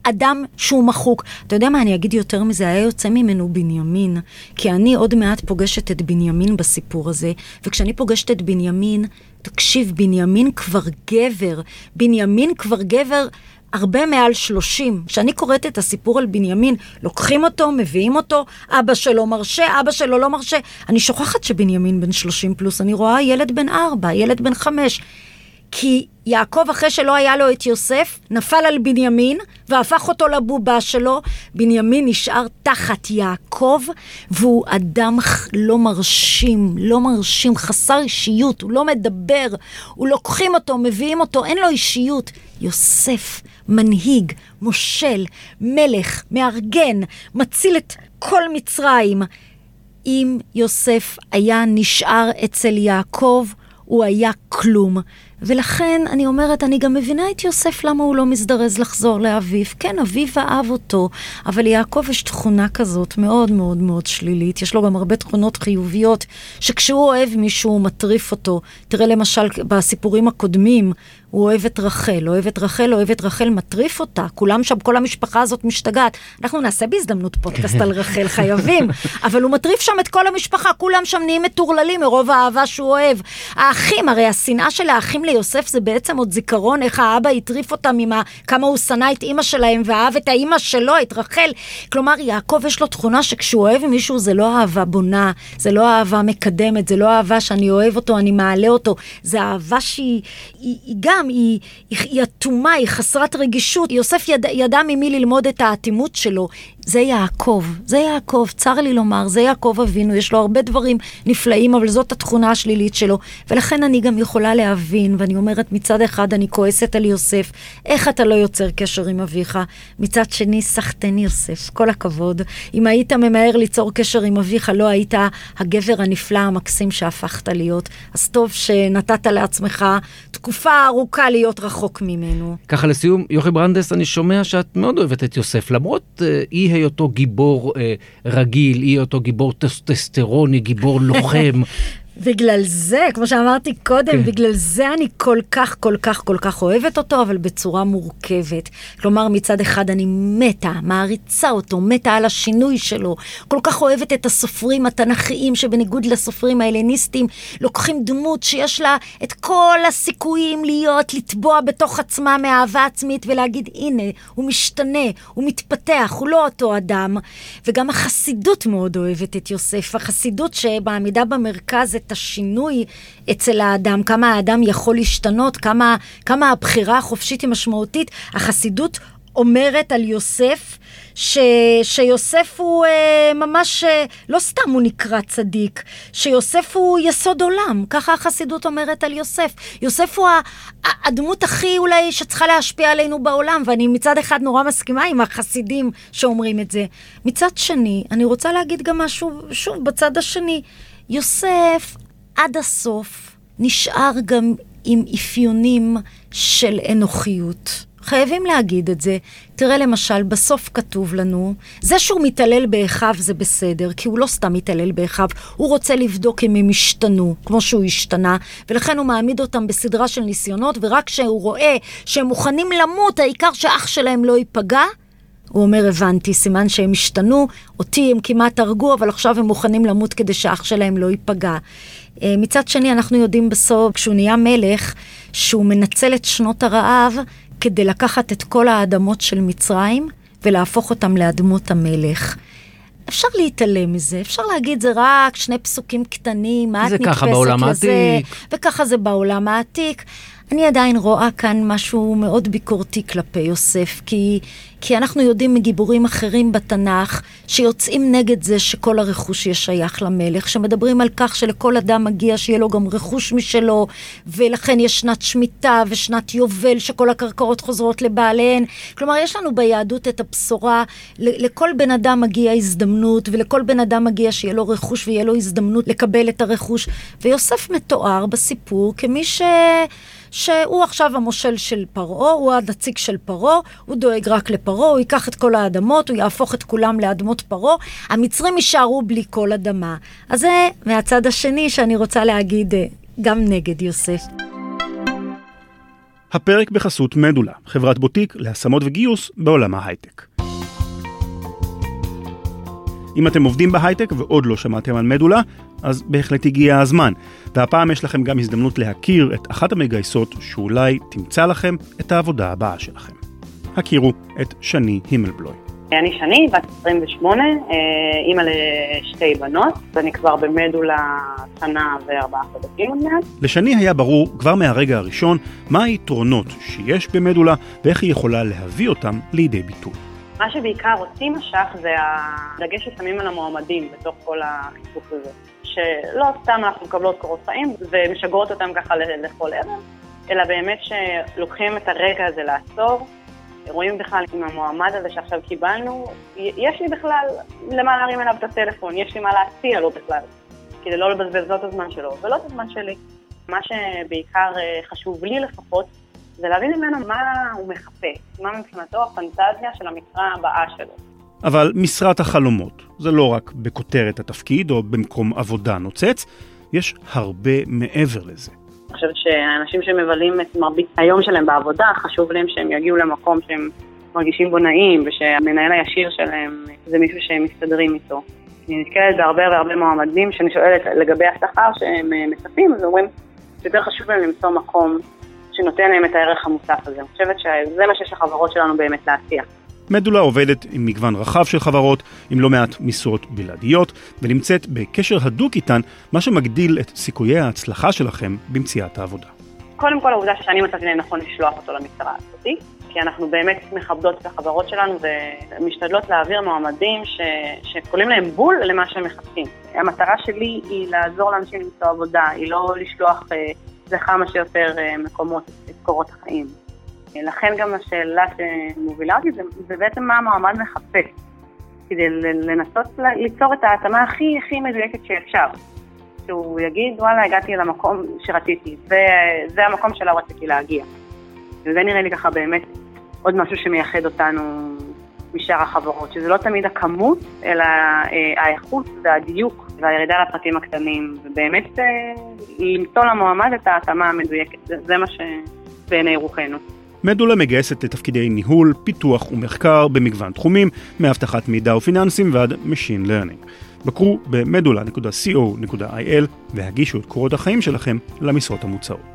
אדם שהוא מחוק. אתה יודע מה, אני אגיד יותר מזה, היה יוצא ממנו בנימין, כי אני עוד מעט פוגשת את בנימין בסיפור הזה, וכשאני פוגשת את בנימין, תקשיב, בנימין כבר גבר, בנימין כבר גבר הרבה מעל 30. כשאני קוראת את הסיפור על בנימין, לוקחים אותו, מביאים אותו, אבא שלו מרשה, אבא שלו לא מרשה. אני שוכחת שבנימין בן 30 פלוס, אני רואה ילד בן 4, ילד בן 5. כי יעקב אחרי שלא היה לו את יוסף, נפל על בנימין והפך אותו לבובה שלו. בנימין נשאר תחת יעקב, והוא אדם לא מרשים, לא מרשים, חסר אישיות, הוא לא מדבר, הוא לוקחים אותו, מביאים אותו, אין לו אישיות. יוסף, מנהיג, מושל, מלך, מארגן, מציל את כל מצרים. אם יוסף היה נשאר אצל יעקב, הוא היה כלום. ולכן אני אומרת, אני גם מבינה את יוסף למה הוא לא מזדרז לחזור לאביו. כן, אביו אהב אותו, אבל יעקב יש תכונה כזאת מאוד מאוד מאוד שלילית. יש לו גם הרבה תכונות חיוביות, שכשהוא אוהב מישהו הוא מטריף אותו. תראה למשל בסיפורים הקודמים, הוא אוהב את רחל, אוהב את רחל, מטריף אותה. כולם שם, כל המשפחה הזאת משתגעת. אנחנו נעשה בהזדמנות פודקאסט על רחל, חייבים. אבל הוא מטריף שם את כל המשפחה, כולם שם נהיים מטורללים מרוב האהבה שהוא אוהב. האחים, הרי השנאה של האחים ליוסף זה בעצם עוד זיכרון, איך האבא הטריף אותם כמה הוא שנא את אמא שלהם, ואהב את האמא שלו, את רחל. כלומר, יעקב יש לו תכונה שכשהוא אוהב מישהו, זה לא אהבה בונה, זה לא אהבה מקדמת, זה לא אהבה שאני אוהב אותו, אני מעלה אותו. זה אהבה שהיא גם, היא אטומה, היא חסרת רגישות. יוסף ידע ממי ללמוד את האטימות שלו. זה יעקב, צר לי לומר, זה יעקב אבינו, יש לו הרבה דברים נפלאים, אבל זאת התכונה השלילית שלו, ולכן אני גם יכולה להבין, ואני אומרת, מצד אחד אני כועסת על יוסף, איך אתה לא יוצר קשר עם אביך? מצד שני, סחטן יוסף, כל הכבוד. אם היית ממהר ליצור קשר עם אביך, לא היית הגבר הנפלא המקסים שהפכת להיות, אז טוב שנתת לעצמך תקופה ארוכה להיות רחוק ממנו. ככה לסיום, יוכי ברנדס, אני שומע שאת מאוד אוהבת את יוסף, למרות אי היותו גיבור רגיל, אי היותו גיבור טסטסטרוני, גיבור לוחם. בגלל זה, כמו שאמרתי קודם, בגלל זה אני כל כך אוהבת אותו, אבל בצורה מורכבת. כלומר, מצד אחד אני מתה, מעריצה אותו, מתה על השינוי שלו. כל כך אוהבת את הסופרים התנכיים, שבניגוד לסופרים ההלניסטים, לוקחים דמות שיש לה את כל הסיכויים לטבוע בתוך עצמה מאהבה עצמית, ולהגיד, הנה, הוא משתנה, הוא מתפתח, הוא לא אותו אדם. וגם החסידות מאוד אוהבת את יוסף. החסידות שבעמידה במרכז את השינוי אצל האדם, כמה האדם יכול להשתנות, כמה הבחירה החופשית היא משמעותית. החסידות אומרת על יוסף, שיוסף הוא ממש, לא סתם הוא נקרא צדיק, שיוסף הוא יסוד עולם, ככה החסידות אומרת על יוסף. יוסף הוא הדמות הכי אולי שצריכה להשפיע עלינו בעולם, ואני מצד אחד נורא מסכימה עם החסידים שאומרים את זה. מצד שני, אני רוצה להגיד גם משהו, שוב, בצד השני, יוסף עד הסוף נשאר גם עם אפיונים של אנוכיות. חייבים להגיד את זה. תראה למשל, בסוף כתוב לנו, זה שהוא מתעלל באחיו זה בסדר, כי הוא לא סתם מתעלל באחיו, הוא רוצה לבדוק אם הם השתנו, כמו שהוא השתנה, ולכן הוא מעמיד אותם בסדרה של ניסיונות, ורק כשהוא רואה שהם מוכנים למות, העיקר שאח שלהם לא ייפגע, הוא אומר, הבנתי, סימן שהם השתנו, אותי הם כמעט הרגו, אבל עכשיו הם מוכנים למות כדי שאח שלהם לא ייפגע. מצד שני, אנחנו יודעים בסוף, כשהוא נהיה מלך, שהוא מנצל את שנות הרעב, כדי לקחת את כל האדמות של מצרים, ולהפוך אותם לאדמות המלך. אפשר להתעלם מזה, אפשר להגיד, זה רק 2 פסוקים קטנים, מה את נתפסת לזה, וככה זה בעולם העתיק. אני עדיין רואה כאן משהו מאוד ביקורתי כלפי יוסף, כי אנחנו יודעים מגיבורים אחרים בתנ"ך, שיוצאים נגד זה שכל הרכוש יהיה שייך למלך, שמדברים על כך שלכל אדם מגיע שיהיה לו גם רכוש משלו, ולכן יש שנת שמיטה ושנת יובל, שכל הקרקעות חוזרות לבעליהן. כלומר, יש לנו ביהדות את הבשורה, לכל בן אדם מגיע הזדמנות, ולכל בן אדם מגיע שיהיה לו רכוש, ויהיה לו הזדמנות לקבל את הרכוש. ויוסף מתואר בסיפור כמי שהוא עכשיו המושל של פרעה, הוא הנציג של פרעה, הוא דואג רק לפרעה, הוא ייקח את כל האדמות, הוא יהפוך את כולם לאדמות פרעה, המצרים יישארו בלי כל אדמה. אז זה מהצד השני שאני רוצה להגיד גם נגד יוסף. הפרק בחסות מדולה, חברת בוטיק להשמות וגיוס בעולם ההייטק. אם אתם עובדים בהייטק ועוד לא שמעתם על מדולה, אז בהחלט הגיע הזמן. והפעם יש לכם גם הזדמנות להכיר את אחת המגייסות שאולי תמצא לכם את העבודה הבאה שלכם. הכירו את שני הימלבלוי. אני שני, בת 28, אימא לשתי בנות, ואני כבר במדולה שנה ו4 חודשים עוד מעט. לשני היה ברור כבר מהרגע הראשון מה היתרונות שיש במדולה ואיך היא יכולה להביא אותם לידי ביטוי. מה שבעיקר אותי משך זה הדגש ששמים על המועמדים בתוך כל החיפוש הזה. שלא סתם אנחנו מקבלות קורות חיים ומשגרות אותם ככה לכל ערב, אלא באמת שלוקחים את הרגע הזה לעצור, רואים בכלל עם המועמד הזה שעכשיו קיבלנו, יש לי בכלל למה להרים אליו את הטלפון, יש לי מה להציע לו בכלל, כדי לא לבזבז לא את הזמן שלו ולא את הזמן שלי. מה שבעיקר חשוב לי לפחות, זה להבין ממנו מה הוא מחפש, מה מבחינתו הפנטזיה של המשרה הבאה שלו. אבל משרת החלומות, זה לא רק בכותרת התפקיד או במקום עבודה נוצץ, יש הרבה מעבר לזה. אני חושבת שהאנשים שמבלים את מרבית היום שלהם בעבודה, חשוב להם שהם יגיעו למקום שהם מרגישים בו נעים, ושהמנהל הישיר שלהם זה מישהו שהם מסתדרים איתו. אני נתקלת בהרבה מועמדים שאני שואלת לגבי השכר שהם מצפים, אז אומרים שיותר חשוב להם למצוא מקום שנותן להם את הערך המוסף הזה. אני חושבת שזה מה שיש לחברות שלנו באמת להציע. מדולה עובדת עם מגוון רחב של חברות, עם לא מעט משרות בלעדיות, ונמצאת בקשר הדוק איתן, מה שמגדיל את סיכויי ההצלחה שלכם במציאת העבודה. קודם כל העובדה שאני מצאתי להם נכון לשלוח אותו למשרה הזאת, כי אנחנו באמת מכבדות את החברות שלנו ומשתדלות להעביר מועמדים שקולים להם בול למה שהם מחפשים. המטרה שלי היא לעזור לאנשים למצוא עבודה, היא לא לשלוח לכמה שיותר מקומות את קורות החיים. לכן גם השאלה שמובילה אותי זה בעצם מה המועמד מחפש, כדי לנסות ליצור את ההתאמה הכי מדויקת שאפשר. שהוא יגיד, וואלה, הגעתי למקום שרציתי, זה המקום שלא רציתי להגיע. וזה נראה לי ככה באמת עוד משהו שמייחד אותנו משאר החברות, שזה לא תמיד הכמות, אלא האיכות והדיוק והירידה לפרטים הקטנים, ובאמת למצוא למועמד את ההתאמה המדויקת. זה מה שבעיני רוחנו. מדולה מגייסת לתפקידי ניהול, פיתוח ומחקר במגוון תחומים, מהבטחת מידע ופיננסים ועד Machine Learning. בקרו במדולה.co.il והגישו את קורות החיים שלכם למשרות המוצעות.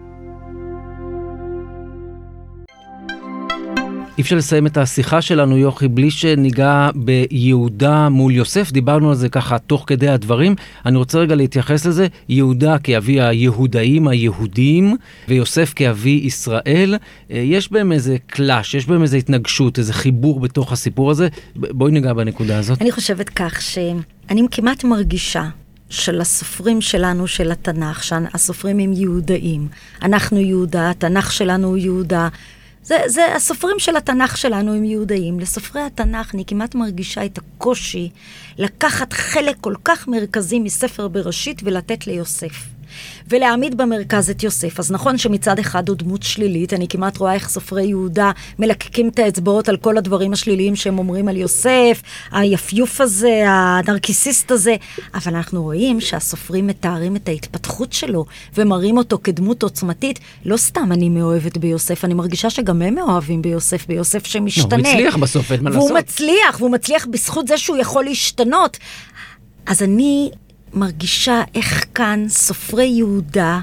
אי אפשר לסיים את השיחה שלנו, יוכי, בלי שניגע ביהודה מול יוסף. דיברנו על זה ככה תוך כדי הדברים. אני רוצה רגע להתייחס לזה. יהודה כאבי היהודאים, היהודים, ויוסף כאבי ישראל. יש בהם איזה קלאש, יש בהם איזה התנגשות, איזה חיבור בתוך הסיפור הזה. בואי ניגע בנקודה הזאת. אני חושבת כך שאני כמעט מרגישה של הסופרים שלנו של התנ"ך, שהסופרים הם יהודאים. אנחנו יהודה, התנ"ך שלנו הוא יהודה. זה הסופרים של התנ"ך שלנו הם יהודאים. לסופרי התנ"ך אני כמעט מרגישה את הקושי לקחת חלק כל כך מרכזי מספר בראשית ולתת ליוסף. ולהעמיד במרכז את יוסף. אז נכון שמצד אחד הוא דמות שלילית, אני כמעט רואה איך סופרי יהודה מלקקים את האצבעות על כל הדברים השליליים שהם אומרים על יוסף, היפיוף הזה, הנרקיסיסט הזה, אבל אנחנו רואים שהסופרים מתארים את ההתפתחות שלו ומראים אותו כדמות עוצמתית. לא סתם אני מאוהבת ביוסף, אני מרגישה שגם הם מאוהבים ביוסף שמשתנה. הוא מצליח בסוף, אין מה לעשות. והוא מצליח בזכות זה שהוא יכול להשתנות. אז אני מרגישה איך כאן סופרי יהודה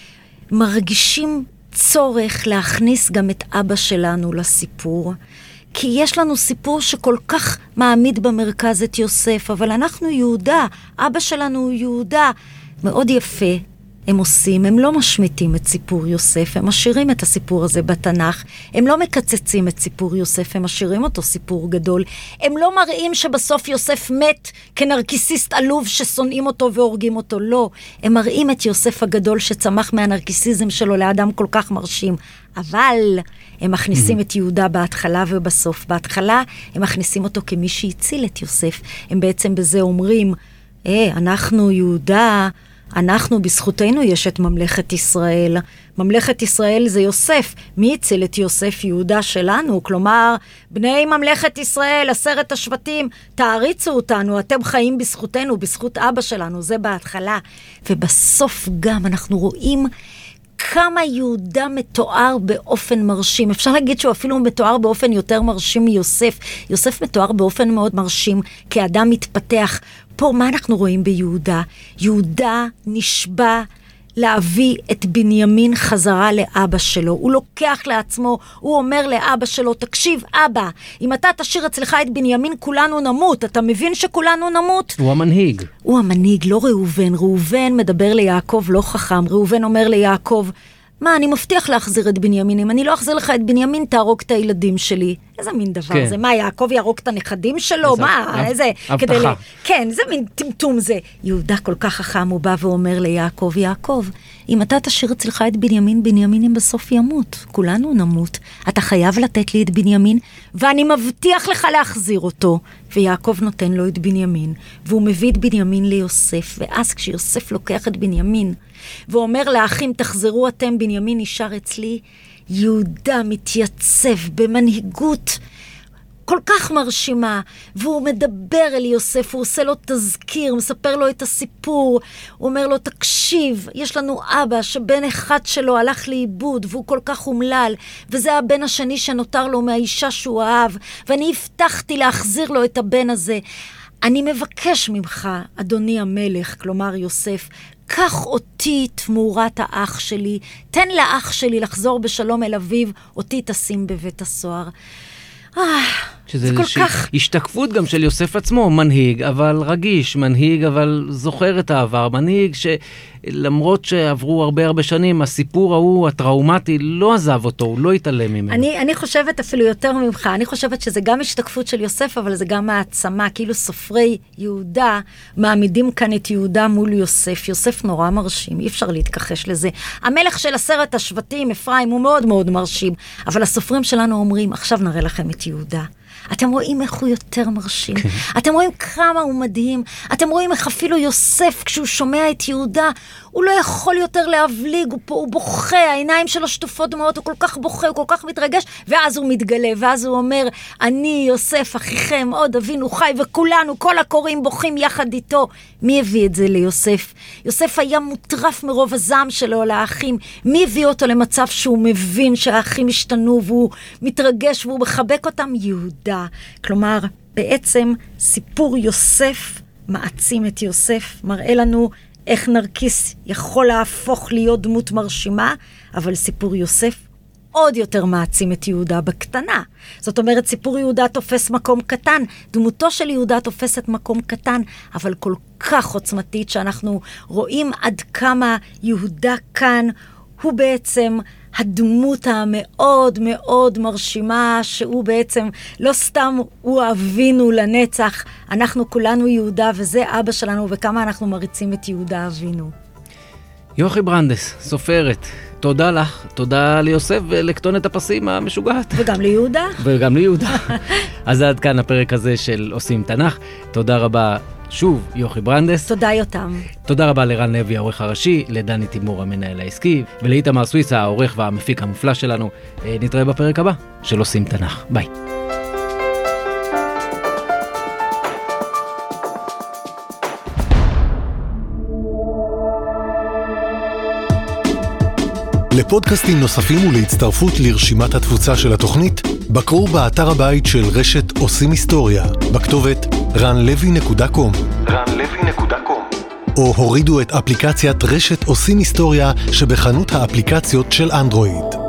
מרגישים צורך להכניס גם את אבא שלנו לסיפור, כי יש לנו סיפור שכל כך מעמיד במרכז את יוסף, אבל אנחנו יהודה, אבא שלנו הוא יהודה. מאוד יפה הם עושים, הם לא משמיטים את סיפור יוסף, הם משאירים את הסיפור הזה בתנ"ך, הם לא מקצצים את סיפור יוסף, הם משאירים אותו סיפור גדול, הם לא מראים שבסוף יוסף מת כנרקיסיסט עלוב ששונאים אותו והורגים אותו, לא, הם מראים את יוסף הגדול שצמח מהנרקיסיזם שלו לאדם כל כך מרשים, אבל הם מכניסים את יהודה בהתחלה ובסוף. בהתחלה הם מכניסים אותו כמי שהציל את יוסף, הם בעצם בזה אומרים, אנחנו יהודה, אנחנו, בזכותנו יש את ממלכת ישראל. ממלכת ישראל זה יוסף. מי הציל את יוסף? יהודה שלנו. כלומר, בני ממלכת ישראל, 10 השבטים, תעריצו אותנו, אתם חיים בזכותנו, בזכות אבא שלנו. זה בהתחלה. ובסוף גם אנחנו רואים כמה יהודה מתואר באופן מרשים. אפשר להגיד שהוא אפילו מתואר באופן יותר מרשים מיוסף. יוסף מתואר באופן מאוד מרשים, כאדם מתפתח. פה מה אנחנו רואים ביהודה? יהודה נשבע להביא את בנימין חזרה לאבא שלו. הוא לוקח לעצמו, הוא אומר לאבא שלו, תקשיב אבא, אם אתה תשאיר אצלך את בנימין כולנו נמות, אתה מבין שכולנו נמות? הוא המנהיג. הוא המנהיג, לא ראובן. ראובן מדבר ליעקב לא חכם. ראובן אומר ליעקב, מה, אני מבטיח להחזיר את בנימין, אם אני לא אחזיר לך את בנימין, תהרוג את הילדים שלי. איזה מין דבר כן. זה? מה, יעקב יהרוג את הנכדים שלו? מה, איזה... הבטחה. כן, זה מין טמטום זה. יהודה כל כך חכם, הוא בא ואומר ליעקב, יעקב, אם אתה תשאיר אצלך את בנימין, בנימין בסוף ימות. כולנו נמות. אתה חייב לתת לי את בנימין, ואני מבטיח לך להחזיר אותו. ויעקב נותן לו את בנימין, והוא מביא את בנימין ליוסף, ואז כשיוסף לוקח את בנימין, ואומר לאחים, תחזרו אתם, בנימין נשאר אצלי, יהודה מתייצב במנהיגות כל כך מרשימה, והוא מדבר אל יוסף, הוא עושה לו תזכיר, מספר לו את הסיפור, הוא אומר לו, תקשיב, יש לנו אבא שבן אחד שלו הלך לאיבוד, והוא כל כך אומלל, וזה הבן השני שנותר לו מהאישה שהוא אהב, ואני הבטחתי להחזיר לו את הבן הזה. אני מבקש ממך, אדוני המלך, כלומר יוסף, קח אותי תמורת האח שלי, תן לאח שלי לחזור בשלום אל אביו, אותי תשים בבית הסוהר. שזה השתקפות גם של יוסף עצמו, מנהיג אבל רגיש, מנהיג אבל זוכר את העבר, מנהיג שלמרות שעברו הרבה שנים, הסיפור ההוא, הטראומטי, לא עזב אותו, הוא לא התעלם ממנו. אני חושבת אפילו יותר ממך, אני חושבת שזה גם השתקפות של יוסף, אבל זה גם העצמה, כאילו סופרי יהודה מעמידים כאן את יהודה מול יוסף. יוסף נורא מרשים, אי אפשר להתכחש לזה. המלך של 10 השבטים, אפרים, הוא מאוד מאוד מרשים, אבל הסופרים שלנו אומרים, עכשיו נראה לכם את יהודה. אתם רואים איך הוא יותר מרשים. אתם רואים כמה הוא מדהים. אתם רואים איך אפילו יוסף, כשהוא שומע את יהודה, הוא לא יכול יותר להבליג, הוא בוכה, העיניים שלו שטופות דמעות, הוא כל כך בוכה, הוא כל כך מתרגש, ואז הוא מתגלה, ואז הוא אומר, אני יוסף, אחיכם, עוד אבינו חי, וכולנו, כל הקוראים בוכים יחד איתו. מי הביא את זה ליוסף? יוסף היה מוטרף מרוב הזעם שלו לאחים. מי הביא אותו למצב שהוא מבין שהאחים השתנו, והוא מתרגש והוא מחבק אותם? יהודה. כלומר, בעצם סיפור יוסף מעצים את יוסף, מראה לנו איך נרקיס יכול להפוך להיות דמות מרשימה, אבל סיפור יוסף עוד יותר מעצים את יהודה בקטנה. זאת אומרת, סיפור יהודה תופס מקום קטן, דמותו של יהודה תופסת מקום קטן, אבל כל כך עוצמתית שאנחנו רואים עד כמה יהודה כאן הוא בעצם הדמות המאוד מאוד מרשימה, שהוא בעצם לא סתם הוא אבינו לנצח, אנחנו כולנו יהודה וזה אבא שלנו, וכמה אנחנו מריצים את יהודה אבינו. יוכי ברנדס, סופרת, תודה לך, תודה ליוסף ולכתונת הפסים המשוגעת. וגם ליהודה. וגם ליהודה. אז עד כאן הפרק הזה של עושים תנ"ך. תודה רבה שוב, יוכי ברנדס. תודה יותם. תודה רבה לרן לוי, העורך הראשי, לדני תימור, המנהל העסקי, ולאיתמר סוויסה, העורך והמפיק המופלא שלנו. נתראה בפרק הבא של עושים תנ"ך. ביי. לפודקאסטים נוספים ולהצטרפות לרשימת התפוצה של התוכנית, בקרו באתר הבית של רשת עושים היסטוריה, בכתובת ranlevy.com. או הורידו את אפליקציית רשת עושים היסטוריה שבחנות האפליקציות של אנדרואיד.